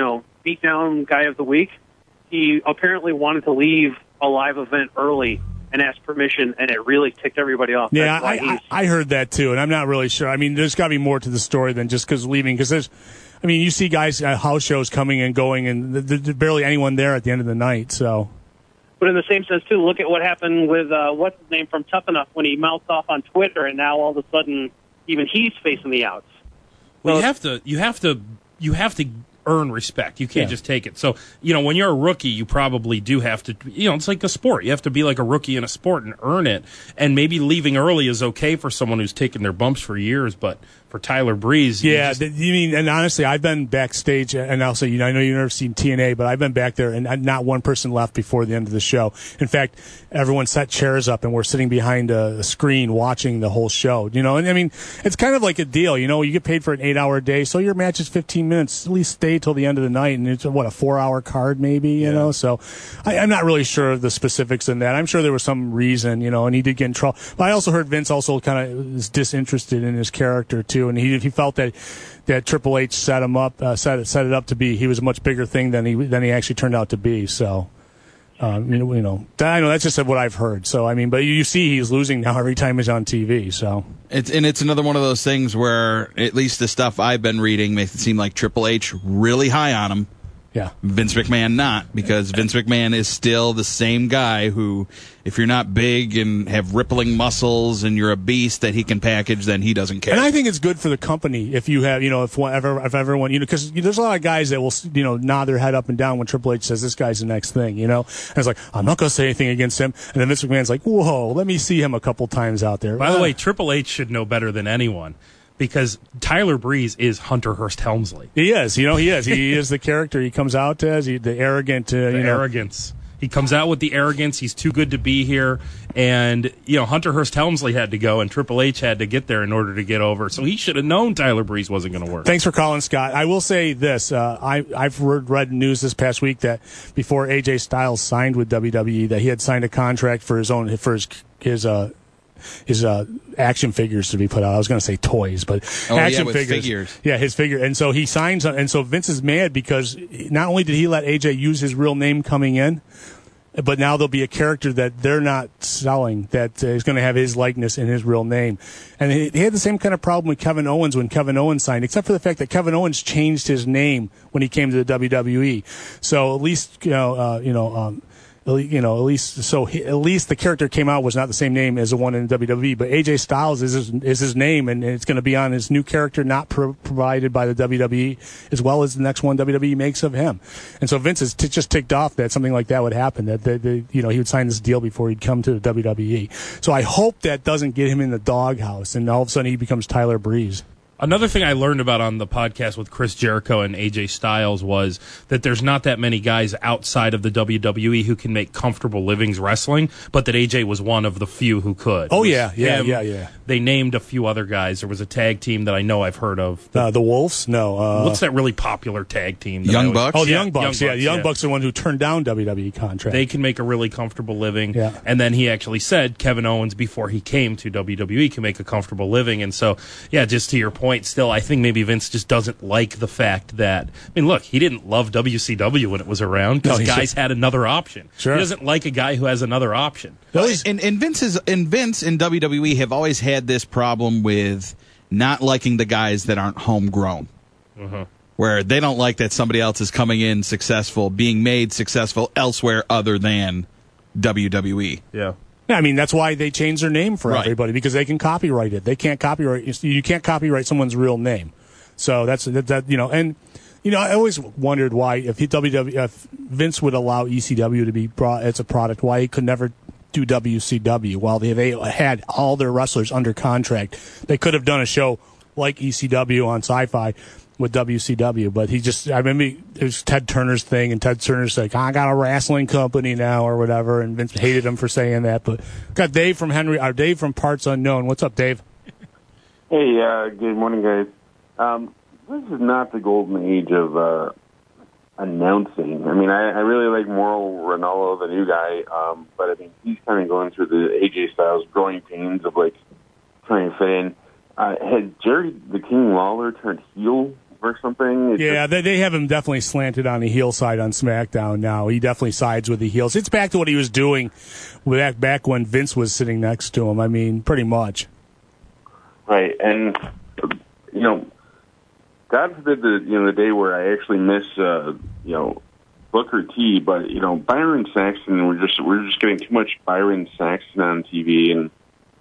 beatdown guy of the week, he apparently wanted to leave a live event early and ask permission, and it really ticked everybody off. Yeah, I heard that too, and I'm not really sure. There's got to be more to the story than just because leaving. Because there's, you see guys at house shows coming and going, and there's barely anyone there at the end of the night. So. But in the same sense, too, look at what happened with, what's his name from Tough Enough when he mouthed off on Twitter, and now all of a sudden, even he's facing the outs. Well, you have to earn respect. You can't just take it. So, when you're a rookie, you probably do have to, it's like a sport. You have to be like a rookie in a sport and earn it. And maybe leaving early is okay for someone who's taken their bumps for years, but for Tyler Breeze. Yeah, and honestly, I've been backstage, and I'll say, I know you've never seen TNA, but I've been back there, and not one person left before the end of the show. In fact, everyone set chairs up, and we're sitting behind a screen watching the whole show. And it's kind of like a deal. You get paid for an 8-hour day, so your match is 15 minutes. At least stay till the end of the night, and it's a 4-hour card maybe. You know, so I'm not really sure of the specifics in that. I'm sure there was some reason, and he did get in trouble. But I also heard Vince also kind of is disinterested in his character too. And he felt that Triple H set him up, set it up to be. He was a much bigger thing than he actually turned out to be. So, I know that's just what I've heard. So, but you see, he's losing now every time he's on TV. So it's another one of those things where at least the stuff I've been reading makes it seem like Triple H really high on him. Yeah. Vince McMahon not, because Vince McMahon is still the same guy who, if you're not big and have rippling muscles and you're a beast that he can package, then he doesn't care. And I think it's good for the company if you have, if everyone, because there's a lot of guys that will, nod their head up and down when Triple H says this guy's the next thing, and it's like, I'm not going to say anything against him. And then Vince McMahon's like, whoa, let me see him a couple times out there. By the way, Triple H should know better than anyone. Because Tyler Breeze is Hunter Hearst Helmsley. He is. He is. He is the character he comes out as. The arrogant. Arrogance. He comes out with the arrogance. He's too good to be here. And, Hunter Hearst Helmsley had to go, and Triple H had to get there in order to get over. So he should have known Tyler Breeze wasn't going to work. Thanks for calling, Scott. I will say this. I've read news this past week that before AJ Styles signed with WWE, that he had signed a contract for his action figures to be put out. I was going to say toys, but action figures. Yeah, his figure. And so he signs, and so Vince is mad because not only did he let AJ use his real name coming in, but now there'll be a character that they're not selling that is going to have his likeness and his real name. And he had the same kind of problem with Kevin Owens when Kevin Owens signed, except for the fact that Kevin Owens changed his name when he came to the WWE. So at least, at at least the character came out was not the same name as the one in WWE. But AJ Styles is his name, and it's going to be on his new character, not provided by the WWE, as well as the next one WWE makes of him. And so Vince is just ticked off that something like that would happen. That he would sign this deal before he'd come to the WWE. So I hope that doesn't get him in the doghouse, and all of a sudden he becomes Tyler Breeze. Another thing I learned about on the podcast with Chris Jericho and AJ Styles was that there's not that many guys outside of the WWE who can make comfortable livings wrestling, but that AJ was one of the few who could. Oh, yeah. They named a few other guys. There was a tag team that I know I've heard of. The Wolves? No. What's that really popular tag team? Young Bucks? Oh, the Young Bucks. Yeah, the Young Bucks are the one who turned down WWE contract. They can make a really comfortable living. Yeah. And then he actually said Kevin Owens, before he came to WWE, can make a comfortable living. And so, yeah, just to your point, still, I think maybe Vince just doesn't like the fact that, look, he didn't love WCW when it was around because guys had another option. Sure. He doesn't like a guy who has another option. Vince and WWE have always had this problem with not liking the guys that aren't homegrown. Uh-huh. Where they don't like that somebody else is coming in successful, being made successful elsewhere other than WWE. Yeah. I mean, that's why they changed their name for everybody, because they can copyright it. They can't copyright. You can't copyright someone's real name. So that's I always wondered why if Vince would allow ECW to be brought as a product, why he could never do WCW. While they had all their wrestlers under contract, they could have done a show like ECW on Sci-Fi with WCW, but I remember it was Ted Turner's thing, and Ted Turner's like, I got a wrestling company now or whatever, and Vince hated him for saying that. But got Dave from Dave from Parts Unknown. What's up, Dave? Hey, good morning, guys. This is not the golden age of announcing. I mean, I really like Mauro Ranallo, the new guy, but I mean, he's kind of going through the AJ Styles growing pains of trying to fit in. Had Jerry the King Lawler turned heel or something? They have him definitely slanted on the heel side on SmackDown now. He definitely sides with the heels. It's back to what he was doing back when Vince was sitting next to him. I mean, pretty much. Right, and God forbid the day where I actually miss Booker T, but Byron Saxton, we're just getting too much Byron Saxton on TV, and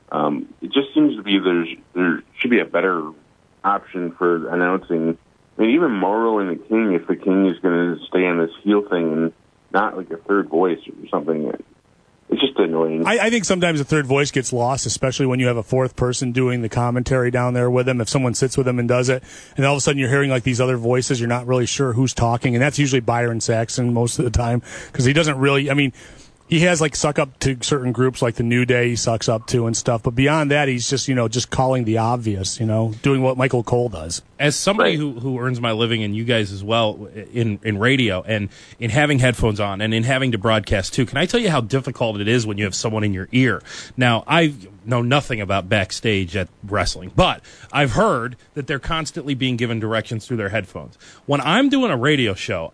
it just seems to be there should be a better option for announcing. I mean, even Mauro and the King, if the King is going to stay on this heel thing and not like a third voice or something, it's just annoying. I think sometimes a third voice gets lost, especially when you have a fourth person doing the commentary down there with him. If someone sits with him and does it, and all of a sudden you're hearing these other voices, you're not really sure who's talking, and that's usually Byron Saxton most of the time, because he doesn't really, he has suck up to certain groups like the New Day he sucks up to and stuff, but beyond that he's just just calling the obvious, doing what Michael Cole does. As somebody who earns my living, and you guys as well, in radio and in having headphones on and in having to broadcast too, can I tell you how difficult it is when you have someone in your ear? Now, I know nothing about backstage at wrestling, but I've heard that they're constantly being given directions through their headphones. When I'm doing a radio show,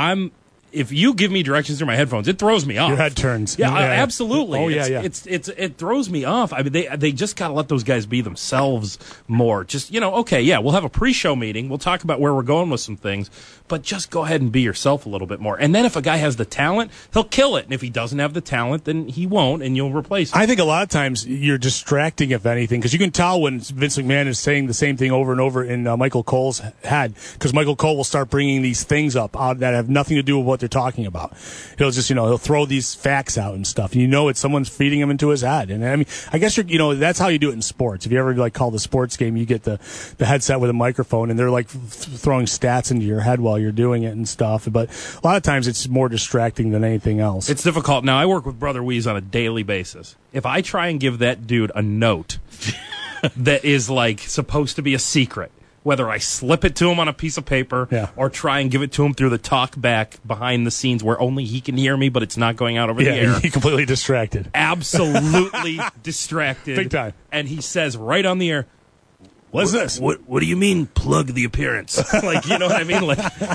if you give me directions through my headphones, it throws me off. Your head turns. Yeah, absolutely. Oh, yeah. It throws me off. I mean, they just got to let those guys be themselves more. Just, we'll have a pre-show meeting. We'll talk about where we're going with some things, but just go ahead and be yourself a little bit more. And then if a guy has the talent, he'll kill it. And if he doesn't have the talent, then he won't, and you'll replace him. I think a lot of times you're distracting, if anything, because you can tell when Vince McMahon is saying the same thing over and over in Michael Cole's head, because Michael Cole will start bringing these things up that have nothing to do with what they're talking about. He'll just, he'll throw these facts out and stuff. And it's someone's feeding him into his head. And I mean, I guess that's how you do it in sports. If you ever call the sports game, you get the headset with a microphone and they're throwing stats into your head while you're doing it and stuff. But a lot of times it's more distracting than anything else. It's difficult. Now, I work with Brother Weeze on a daily basis. If I try and give that dude a note that is supposed to be a secret, whether I slip it to him on a piece of paper or try and give it to him through the talk back behind the scenes where only he can hear me, but it's not going out over the air. He's completely distracted. Absolutely distracted. Big time. And he says right on the air, What's this? What do you mean plug the appearance? You know what I mean?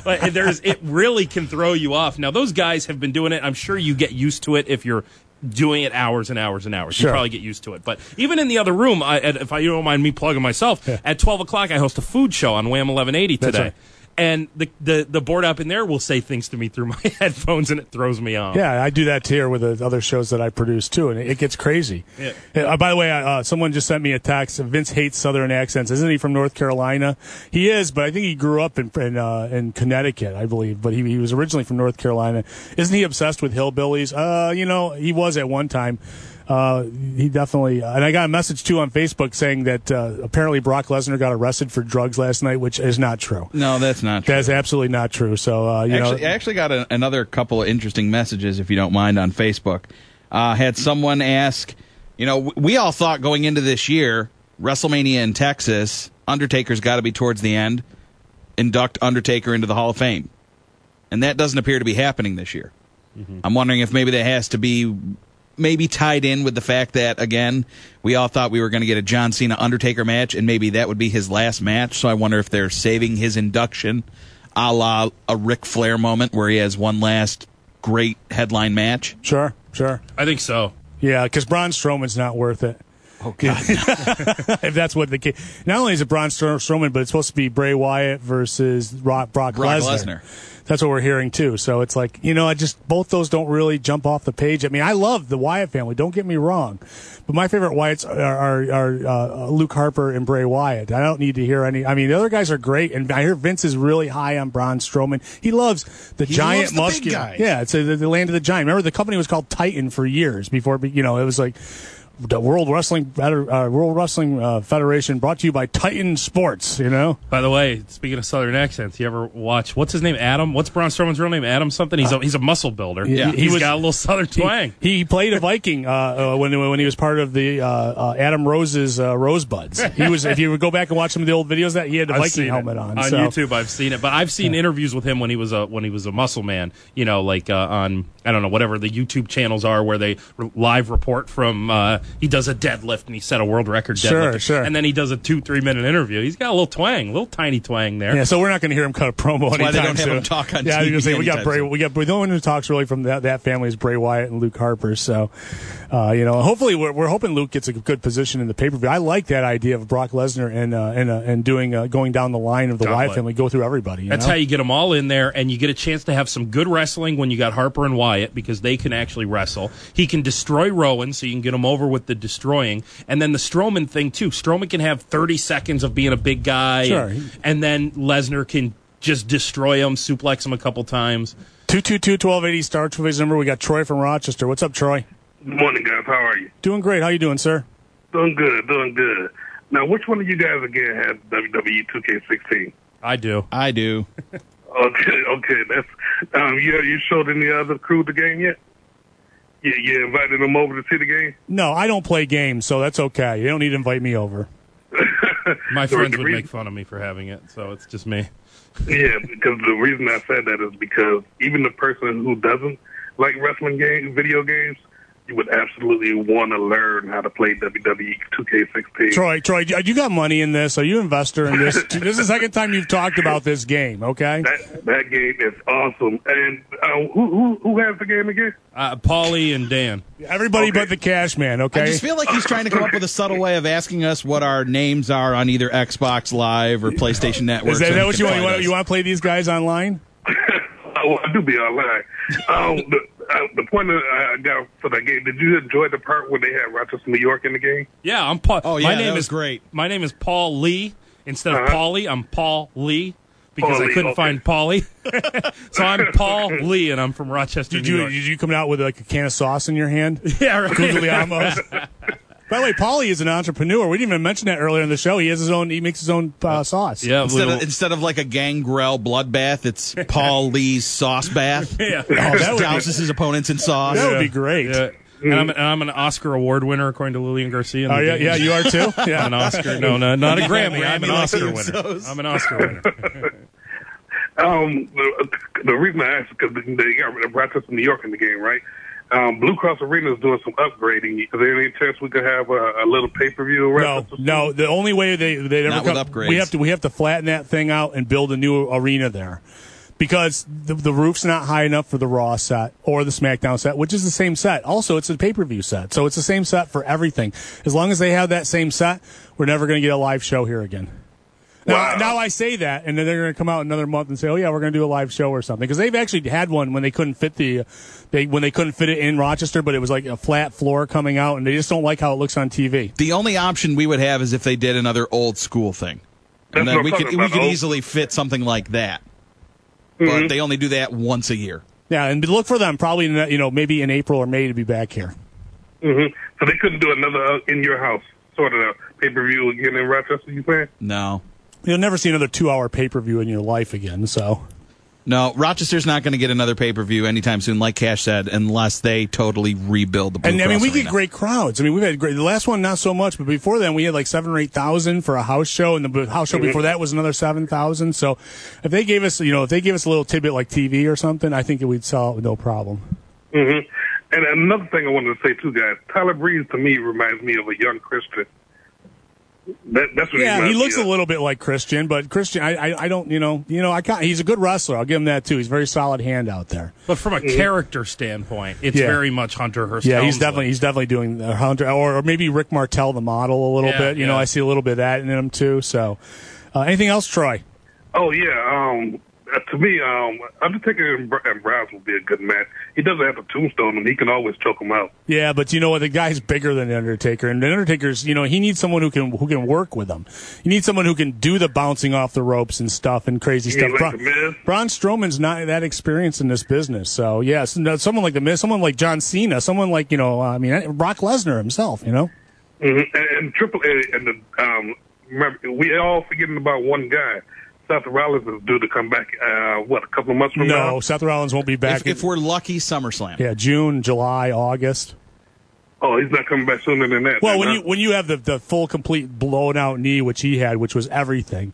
It really can throw you off. Now, those guys have been doing it. I'm sure you get used to it if you're doing it hours and hours and hours. Sure. You probably get used to it. But even in the other room, if you don't mind me plugging myself, at 12 o'clock I host a food show on Wham 1180 today. That's right. and the board up in there will say things to me through my headphones, and it throws me off. Yeah, I do that here with the other shows that I produce too, and it gets crazy. Yeah. By the way, someone just sent me a text. Vince hates Southern accents. Isn't he from North Carolina? He is, but I think he grew up in Connecticut, I believe. But he was originally from North Carolina. Isn't he obsessed with hillbillies? He was at one time. He definitely, and I got a message too on Facebook saying that apparently Brock Lesnar got arrested for drugs last night, which is not true. No, that's not true. That's absolutely not true. So, I actually got another couple of interesting messages, if you don't mind, on Facebook. Had someone ask, we all thought going into this year, WrestleMania in Texas, Undertaker's got to be towards the end, induct Undertaker into the Hall of Fame. And that doesn't appear to be happening this year. Mm-hmm. I'm wondering if maybe that has to be maybe tied in with the fact that, again, we all thought we were going to get a John Cena-Undertaker match, and maybe that would be his last match. So I wonder if they're saving his induction a la a Ric Flair moment where he has one last great headline match. Sure. I think so. Yeah, because Braun Strowman's not worth it. Oh, God. If that's what the case. Not only is it Braun Strowman, but it's supposed to be Bray Wyatt versus Brock Lesnar. That's what we're hearing, too. So it's like, both those don't really jump off the page. I mean, I love the Wyatt family. Don't get me wrong. But my favorite Wyatts are Luke Harper and Bray Wyatt. I don't need to hear any. I mean, the other guys are great. And I hear Vince is really high on Braun Strowman. He loves the giant muscular. Yeah, it's the land of the giant. Remember, the company was called Titan for years before, it was like the World Wrestling Federation, brought to you by Titan Sports. By the way, speaking of Southern accents, you ever watch what's his name? Adam. What's Braun Strowman's real name? Adam something. He's a muscle builder. Yeah, he's got a little Southern twang. He played a Viking when he was part of the Adam Rose's Rosebuds. He was. If you would go back and watch some of the old videos, that he had the Viking helmet on YouTube. I've seen it, but I've seen interviews with him when he was a muscle man. On I don't know whatever the YouTube channels are where they live report from. He does a deadlift and he set a world record deadlift. Sure. And then he does a 2-3 minute interview. He's got a little twang, a little tiny twang there. Yeah, so we're not going to hear him cut a promo anytime soon. Why they don't have him talk on TV. Yeah, I was going to say we got Bray. Soon. We got the only one who talks really from that family is Bray Wyatt and Luke Harper. So, hopefully we're hoping Luke gets a good position in the pay per view. I like that idea of Brock Lesnar and doing going down the line of the Wyatt family, go through everybody. That's how you get them all in there, and you get a chance to have some good wrestling when you got Harper and Wyatt because they can actually wrestle. He can destroy Rowan, so you can get him over with the destroying. And then the Strowman thing, too. Strowman can have 30 seconds of being a big guy. Sure. And then Lesnar can just destroy him, suplex him a couple times. 222-1280 Star Trivia number. We got Troy from Rochester. What's up, Troy? Good morning, guys. How are you? Doing great. How you doing, sir? Doing good. Now, which one of you guys, again, has WWE 2K16? I do. Okay. That's you showed any other crew the game yet? You invited them over to see the game? No, I don't play games, so that's okay. You don't need to invite me over. My friends would make fun of me for having it, so it's just me. Yeah, because the reason I said that is because even the person who doesn't like wrestling video games, you would absolutely want to learn how to play WWE 2K16. Troy, you got money in this. Are you an investor in this? This is the second time you've talked about this game, okay? That game is awesome. And who has the game again? Paulie and Dan. Everybody but the Cash Man, okay? I just feel like he's trying to come up with a subtle way of asking us what our names are on either Xbox Live or PlayStation Network. Is that what you want? You want to play these guys online? I do be online. The point that I got for that game, did you enjoy the part where they had Rochester, New York in the game? Yeah, I'm Paul. Oh, yeah, my name is great. My name is Paul Lee. Instead of Paulie, I'm Paul Lee because I couldn't find Paulie. So I'm Paul Lee, and I'm from Rochester, New York. Did you come out with like a can of sauce in your hand? Yeah, right. Guglielmo's. By the way, Paulie is an entrepreneur. We didn't even mention that earlier in the show. He makes his own sauce. Yeah, instead of like a Gangrel bloodbath, it's Paul Lee's sauce bath. Yeah, douses his opponents in sauce. That would be great. Yeah. And I'm an Oscar award winner according to Lillian Garcia. Oh yeah, you are too. Yeah, I'm an Oscar. No, not a Grammy. I'm an Oscar winner. I'm an Oscar winner. The reason I asked is because they got Rochester, New York in the game, right? Blue Cross Arena is doing some upgrading. Is there any chance we could have a little pay-per-view? No. The only way they ever come, upgrades. We have to flatten that thing out and build a new arena there, because the roof's not high enough for the Raw set or the SmackDown set, which is the same set. Also, it's a pay-per-view set, so it's the same set for everything. As long as they have that same set, we're never going to get a live show here again. Now I say that, and then they're going to come out another month and say, "Oh yeah, we're going to do a live show or something." Because they've actually had one when they couldn't fit when they couldn't fit it in Rochester, but it was like a flat floor coming out, and they just don't like how it looks on TV. The only option we would have is if they did another old school thing, and then we could easily fit something like that. But they only do that once a year. Yeah, and look for them probably maybe in April or May to be back here. Mm-hmm. So they couldn't do another in your house sort of pay-per-view again in Rochester, you saying? No. You'll never see another 2-hour pay-per-view in your life again, so. No, Rochester's not going to get another pay-per-view anytime soon, like Cash said, unless they totally rebuild the Blue Cross we Arena. get great crowds. I mean, we've had the last one, not so much, but before then, we had like 7,000 or 8,000 for a house show, and the house show before that was another 7,000. So if they gave us, a little tidbit like TV or something, I think we'd sell it with no problem. Mm-hmm. And another thing I wanted to say, too, guys, Tyler Breeze, to me, reminds me of a young Christian. That's what he looks a little bit like Christian, but Christian, I don't, he's a good wrestler. I'll give him that too. He's a very solid hand out there. But from a character standpoint, it's very much Hunter Hearst. Yeah, he's definitely doing Hunter, or maybe Rick Martel, the model, a little bit. You know, I see a little bit of that in him too. So, anything else, Troy? Oh yeah. To me, Undertaker and Browns would be a good match. He doesn't have to tombstone him. He can always choke him out. Yeah, but you know what? The guy's bigger than the Undertaker, and the Undertaker's, he needs someone who can work with him. He needs someone who can do the bouncing off the ropes and stuff and crazy stuff. Braun Strowman's not that experienced in this business, so yes, someone like the Miz, someone like John Cena, someone like Brock Lesnar himself. Mm-hmm. And Triple A, and remember, we all forgetting about one guy. Seth Rollins is due to come back, a couple of months from now? No, Seth Rollins won't be back. If we're lucky, SummerSlam. Yeah, June, July, August. Oh, he's not coming back sooner than that. Well, when you have the full, complete, blown-out knee, which he had, which was everything.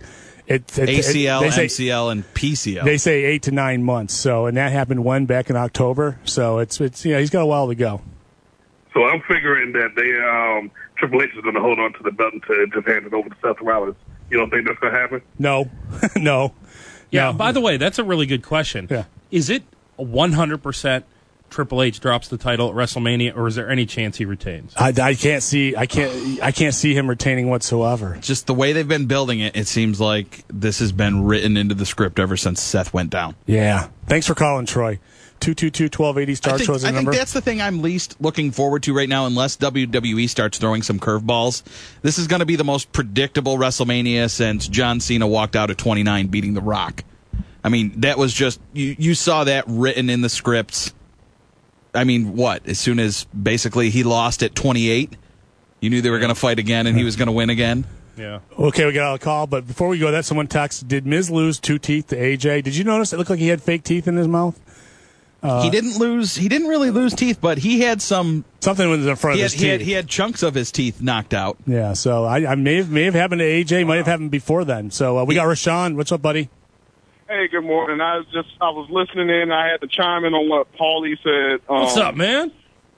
ACL, MCL, and PCL. They say 8 to 9 months. So, and that happened back in October. So it's he's got a while to go. So I'm figuring that Triple H is going to hold on to the belt and just hand it over to Seth Rollins. You don't think that's going to happen? No. No. Yeah, No. by the way, that's a really good question. Yeah. Is it 100% Triple H drops the title at WrestleMania, or is there any chance he retains? I can't see him retaining whatsoever. Just the way they've been building it, it seems like this has been written into the script ever since Seth went down. Yeah. Thanks for calling, Troy. 222-1280 Star Troy's the number. I think that's the thing I'm least looking forward to right now, unless WWE starts throwing some curveballs. This is going to be the most predictable WrestleMania since John Cena walked out at 29 beating The Rock. I mean, that was just, you saw that written in the scripts. I mean, as soon as basically he lost at 28, you knew they were going to fight again and he was going to win again. Yeah. Okay, we got a call, but before we go, someone texted, did Miz lose 2 teeth to AJ? Did you notice it looked like he had fake teeth in his mouth? He didn't really lose teeth, but he had something in front of his teeth. He had chunks of his teeth knocked out. Yeah, so I may have happened to AJ, might have happened before then. So we got Rashawn. What's up, buddy? Hey, good morning. I was listening in. I had to chime in on what Paulie said. What's up, man?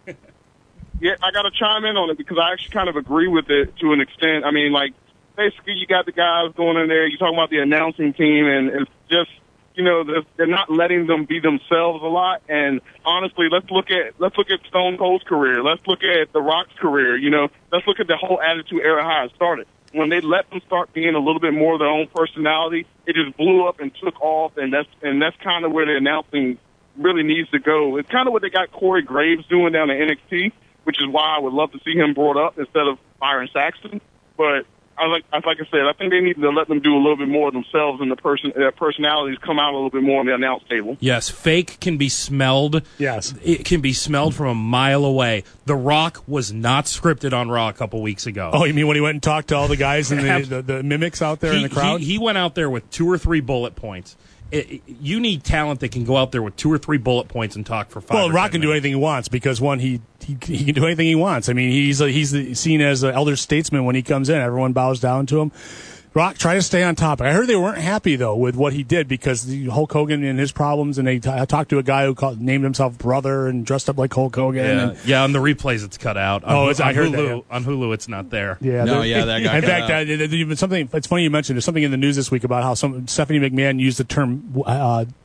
Yeah, I got to chime in on it because I actually kind of agree with it to an extent. I mean, like, basically you got the guys going in there. You're talking about the announcing team, and it's just, they're not letting them be themselves a lot. And honestly, let's look at Stone Cold's career. Let's look at The Rock's career. Let's look at the whole Attitude Era, how it started. When they let them start being a little bit more of their own personality, it just blew up and took off. And that's kind of where the announcing really needs to go. It's kind of what they got Corey Graves doing down at NXT, which is why I would love to see him brought up instead of Byron Saxton. But like I said, I think they need to let them do a little bit more of themselves, and their personalities come out a little bit more on the announce table. Yes, fake can be smelled. Yes. It can be smelled from a mile away. The Rock was not scripted on Raw a couple weeks ago. Oh, you mean when he went and talked to all the guys and the mimics out there in the crowd? He went out there with 2 or 3 bullet points. You need talent that can go out there with 2 or 3 bullet points and talk for 5 Well, Rock can do anything he wants because, one, he can do anything he wants. I mean, he's seen as an elder statesman when he comes in. Everyone bows down to him. Rock, try to stay on topic. I heard they weren't happy, though, with what he did because Hulk Hogan and his problems, and I talked to a guy who named himself Brother and dressed up like Hulk Hogan. Yeah, on the replays it's cut out. I heard that. On Hulu it's not there. Yeah, that guy. In fact, something. It's funny you mentioned. There's something in the news this week about how Stephanie McMahon used the term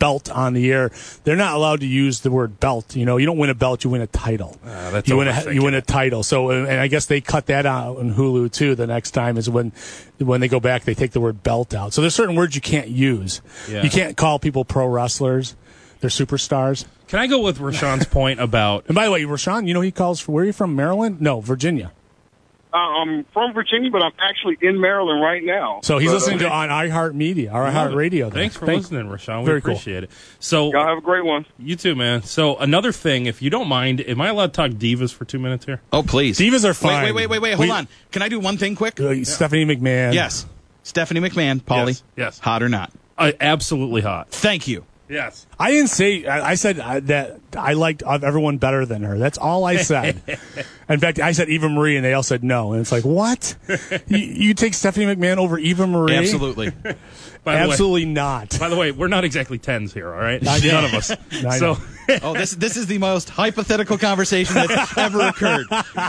belt on the air. They're not allowed to use the word belt. You don't win a belt, you win a title. You win a title. So, and I guess they cut that out on Hulu too. The next time is when they go back, they take the word belt out. So there's certain words you can't use. Yeah. You can't call people pro wrestlers. They're superstars. Can I go with Rashawn's point about... And by the way, Rashawn, he calls... Where are you from, Maryland? No, Virginia. I'm from Virginia, but I'm actually in Maryland right now. So he's listening on iHeartMedia, iHeartRadio. Thanks for listening, Rashawn. We appreciate cool. it. So y'all have a great one. You too, man. So another thing, if you don't mind, am I allowed to talk divas for 2 minutes here? Oh, please. Divas are fine. Wait. Hold on. Can I do one thing quick? Stephanie McMahon. Yes. Stephanie McMahon, Paulie. Yes. Hot or not? Absolutely hot. Thank you. Yes. I didn't say. I said that I liked everyone better than her. That's all I said. In fact, I said Eva Marie, and they all said no. And it's like, what? you take Stephanie McMahon over Eva Marie? Absolutely. Absolutely not. By the way, we're not exactly tens here, all right? None of us. So. This is the most hypothetical conversation that's ever occurred.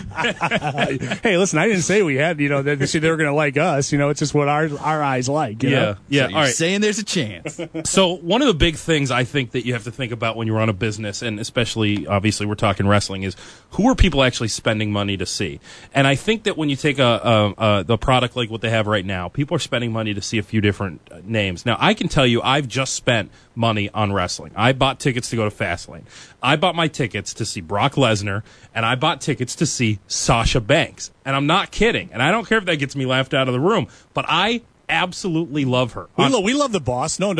Hey, listen, I didn't say we had, they were going to like us. It's just what our eyes like. You know? Yeah. So all right. Saying there's a chance. So one of the big things I think that you have to think about when you run a business, and especially, obviously, we're talking wrestling, is who are people actually spending money to see? And I think that when you take the product like what they have right now, people are spending money to see a few different names. Now, I can tell you, I've just spent money on wrestling. I bought tickets to go to Fastlane. I bought my tickets to see Brock Lesnar, and I bought tickets to see Sasha Banks. And I'm not kidding. And I don't care if that gets me laughed out of the room, but I absolutely love her. We love the boss. No.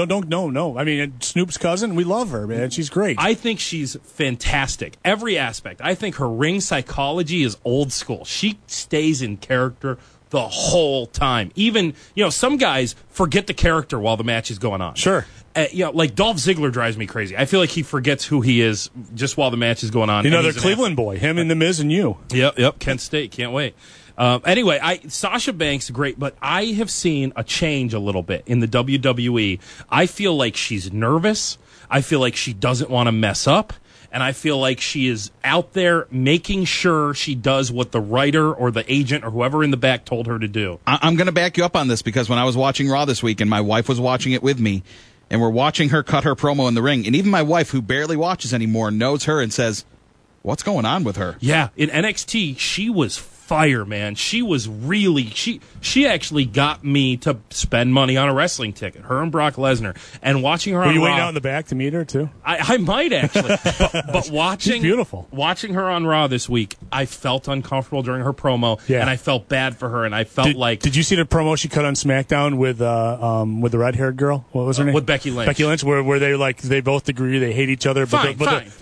I mean, Snoop's cousin, we love her, man. She's great. I think she's fantastic. Every aspect. I think her ring psychology is old school. She stays in character the whole time. Even, some guys forget the character while the match is going on. Sure. Like Dolph Ziggler drives me crazy. I feel like he forgets who he is just while the match is going on. They're Cleveland boy. Him and The Miz and you. Yep. Kent State. Can't wait. Anyway, Sasha Banks, great, but I have seen a change a little bit in the WWE. I feel like she's nervous. I feel like she doesn't want to mess up. And I feel like she is out there making sure she does what the writer or the agent or whoever in the back told her to do. I'm going to back you up on this because when I was watching Raw this week and my wife was watching it with me, and we're watching her cut her promo in the ring, and even my wife, who barely watches anymore, knows her and says, what's going on with her? Yeah, in NXT, she was fire, man. She was really she actually got me to spend money on a wrestling ticket. Her and Brock Lesnar, and watching her on Raw. Were you waiting out in the back to meet her too? I might actually, but watching she's beautiful. Watching her on Raw this week, I felt uncomfortable during her promo, and I felt bad for her, and I felt like. Did you see the promo she cut on SmackDown with the red haired girl? What was her name? With Becky Lynch. Becky Lynch, where they both agree they hate each other, but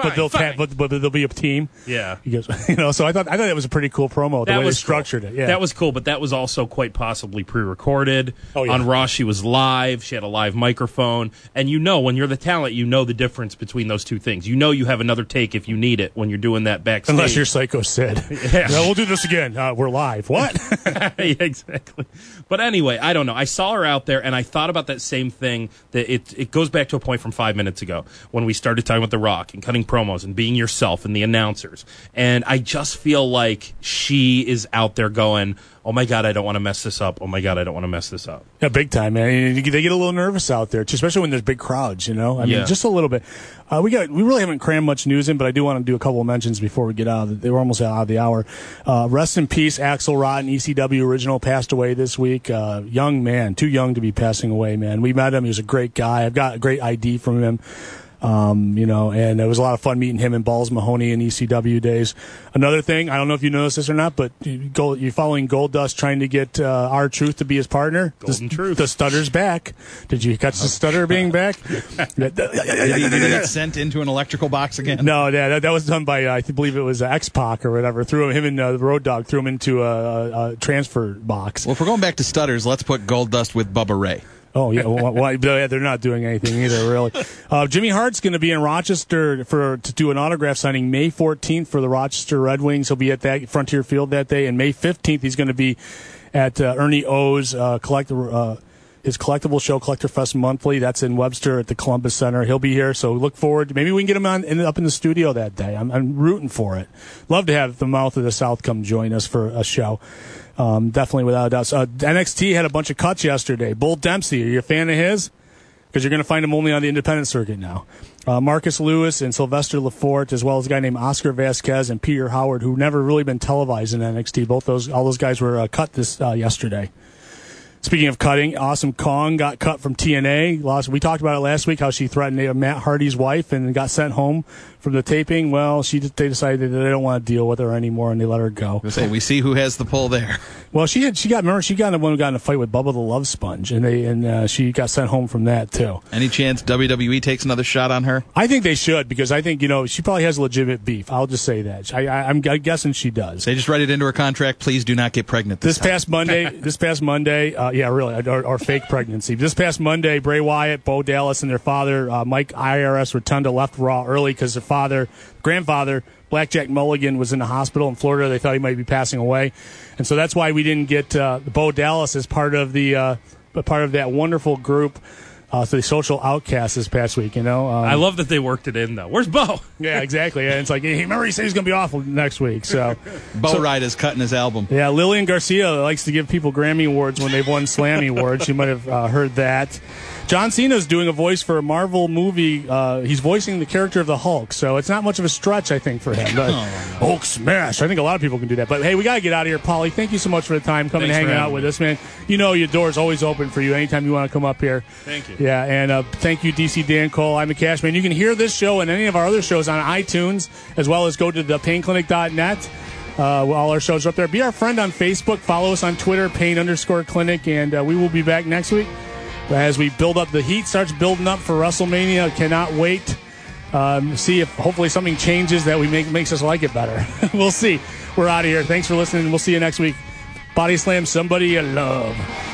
they'll be a team. Yeah, he goes, So I thought it was a pretty cool promo. The way they structured it. Yeah. That was cool, but that was also quite possibly pre-recorded. On Raw, she was live. She had a live microphone. And when you're the talent, you know the difference between those two things. You have another take if you need it when you're doing that backstage. Unless you're Psycho Sid. Yeah. We'll do this again. We're live. What? Yeah, exactly. But anyway, I don't know. I saw her out there, and I thought about that same thing. That it goes back to a point from 5 minutes ago when we started talking about The Rock and cutting promos and being yourself and the announcers. And I just feel like she is out there going, oh my God, I don't want to mess this up. Oh my God, I don't want to mess this up. Yeah, big time, man. They get a little nervous out there, especially when there's big crowds, I mean, just a little bit. We really haven't crammed much news in, but I do want to do a couple of mentions before we get out of it. They were almost out of the hour. Rest in peace, Axl Rotten, ECW original, passed away this week. Young man, too young to be passing away, man. We met him. He was a great guy. I've got a great ID from him. And it was a lot of fun meeting him and Balls Mahoney in ECW days. Another thing, I don't know if you noticed this or not, but you're following Goldust trying to get R-Truth to be his partner. Golden Truth. The Stutter's back. Did you catch the Stutter being back? Did he get sent into an electrical box again? No, that was done by, I believe it was X-Pac or whatever. Him and the Road Dogg threw him into a transfer box. Well, if we're going back to Stutters, let's put Goldust with Bubba Ray. Oh, yeah. Well, they're not doing anything either, really. Jimmy Hart's going to be in Rochester to do an autograph signing May 14th for the Rochester Red Wings. He'll be at that Frontier Field that day. And May 15th, he's going to be at Ernie O's his collectible show, Collector Fest Monthly. That's in Webster at the Columbus Center. He'll be here, so look forward. Maybe we can get him up in the studio that day. I'm rooting for it. Love to have the Mouth of the South come join us for a show. Definitely, without a doubt. NXT had a bunch of cuts yesterday. Bull Dempsey, are you a fan of his? because you're going to find them only on the independent circuit now. Marcus Lewis and Sylvester Lafort, as well as a guy named Oscar Vasquez and Peter Howard, who never really been televised in NXT. All those guys were cut this yesterday. Speaking of cutting, Awesome Kong got cut from TNA. We talked about it last week, how she threatened Matt Hardy's wife and got sent home from the taping. Well, they decided that they don't want to deal with her anymore, and they let her go. We see who has the pull there. Well, she got the one who got in a fight with Bubba the Love Sponge, and she got sent home from that too. Any chance WWE takes another shot on her? I think they should, because I think she probably has legitimate beef. I'll just say that. I'm guessing she does. They just write it into her contract. Please do not get pregnant. This past Monday, yeah, really, or fake pregnancy. This past Monday, Bray Wyatt, Bo Dallas, and their father, Mike IRS Rotunda, left Raw early because their grandfather, Blackjack Mulligan, was in the hospital in Florida. They thought he might be passing away, and so that's why we didn't get Bo Dallas as part of that wonderful group. The Social Outcasts this past week, I love that they worked it in, though. Where's Bo? Yeah, exactly. And it's like, remember he said he's going to be off next week. So Bo Ride is cutting his album. Yeah, Lillian Garcia likes to give people Grammy Awards when they've won Slammy Awards. You might have heard that. John Cena's doing a voice for a Marvel movie. He's voicing the character of the Hulk, so it's not much of a stretch, I think, for him. Hulk smash. I think a lot of people can do that. But, hey, we got to get out of here. Paulie, thank you so much for the time coming and hanging out with us, man. Your door's always open for you anytime you want to come up here. Thank you. Yeah, and thank you, DC Dan Cole. I'm the Cashman. You can hear this show and any of our other shows on iTunes, as well as go to thepainclinic.net. All our shows are up there. Be our friend on Facebook. Follow us on Twitter, Pain_Clinic, and we will be back next week as we build up. The heat starts building up for WrestleMania. Cannot wait. See if hopefully something changes that makes us like it better. We'll see. We're out of here. Thanks for listening. We'll see you next week. Body Slam somebody you love.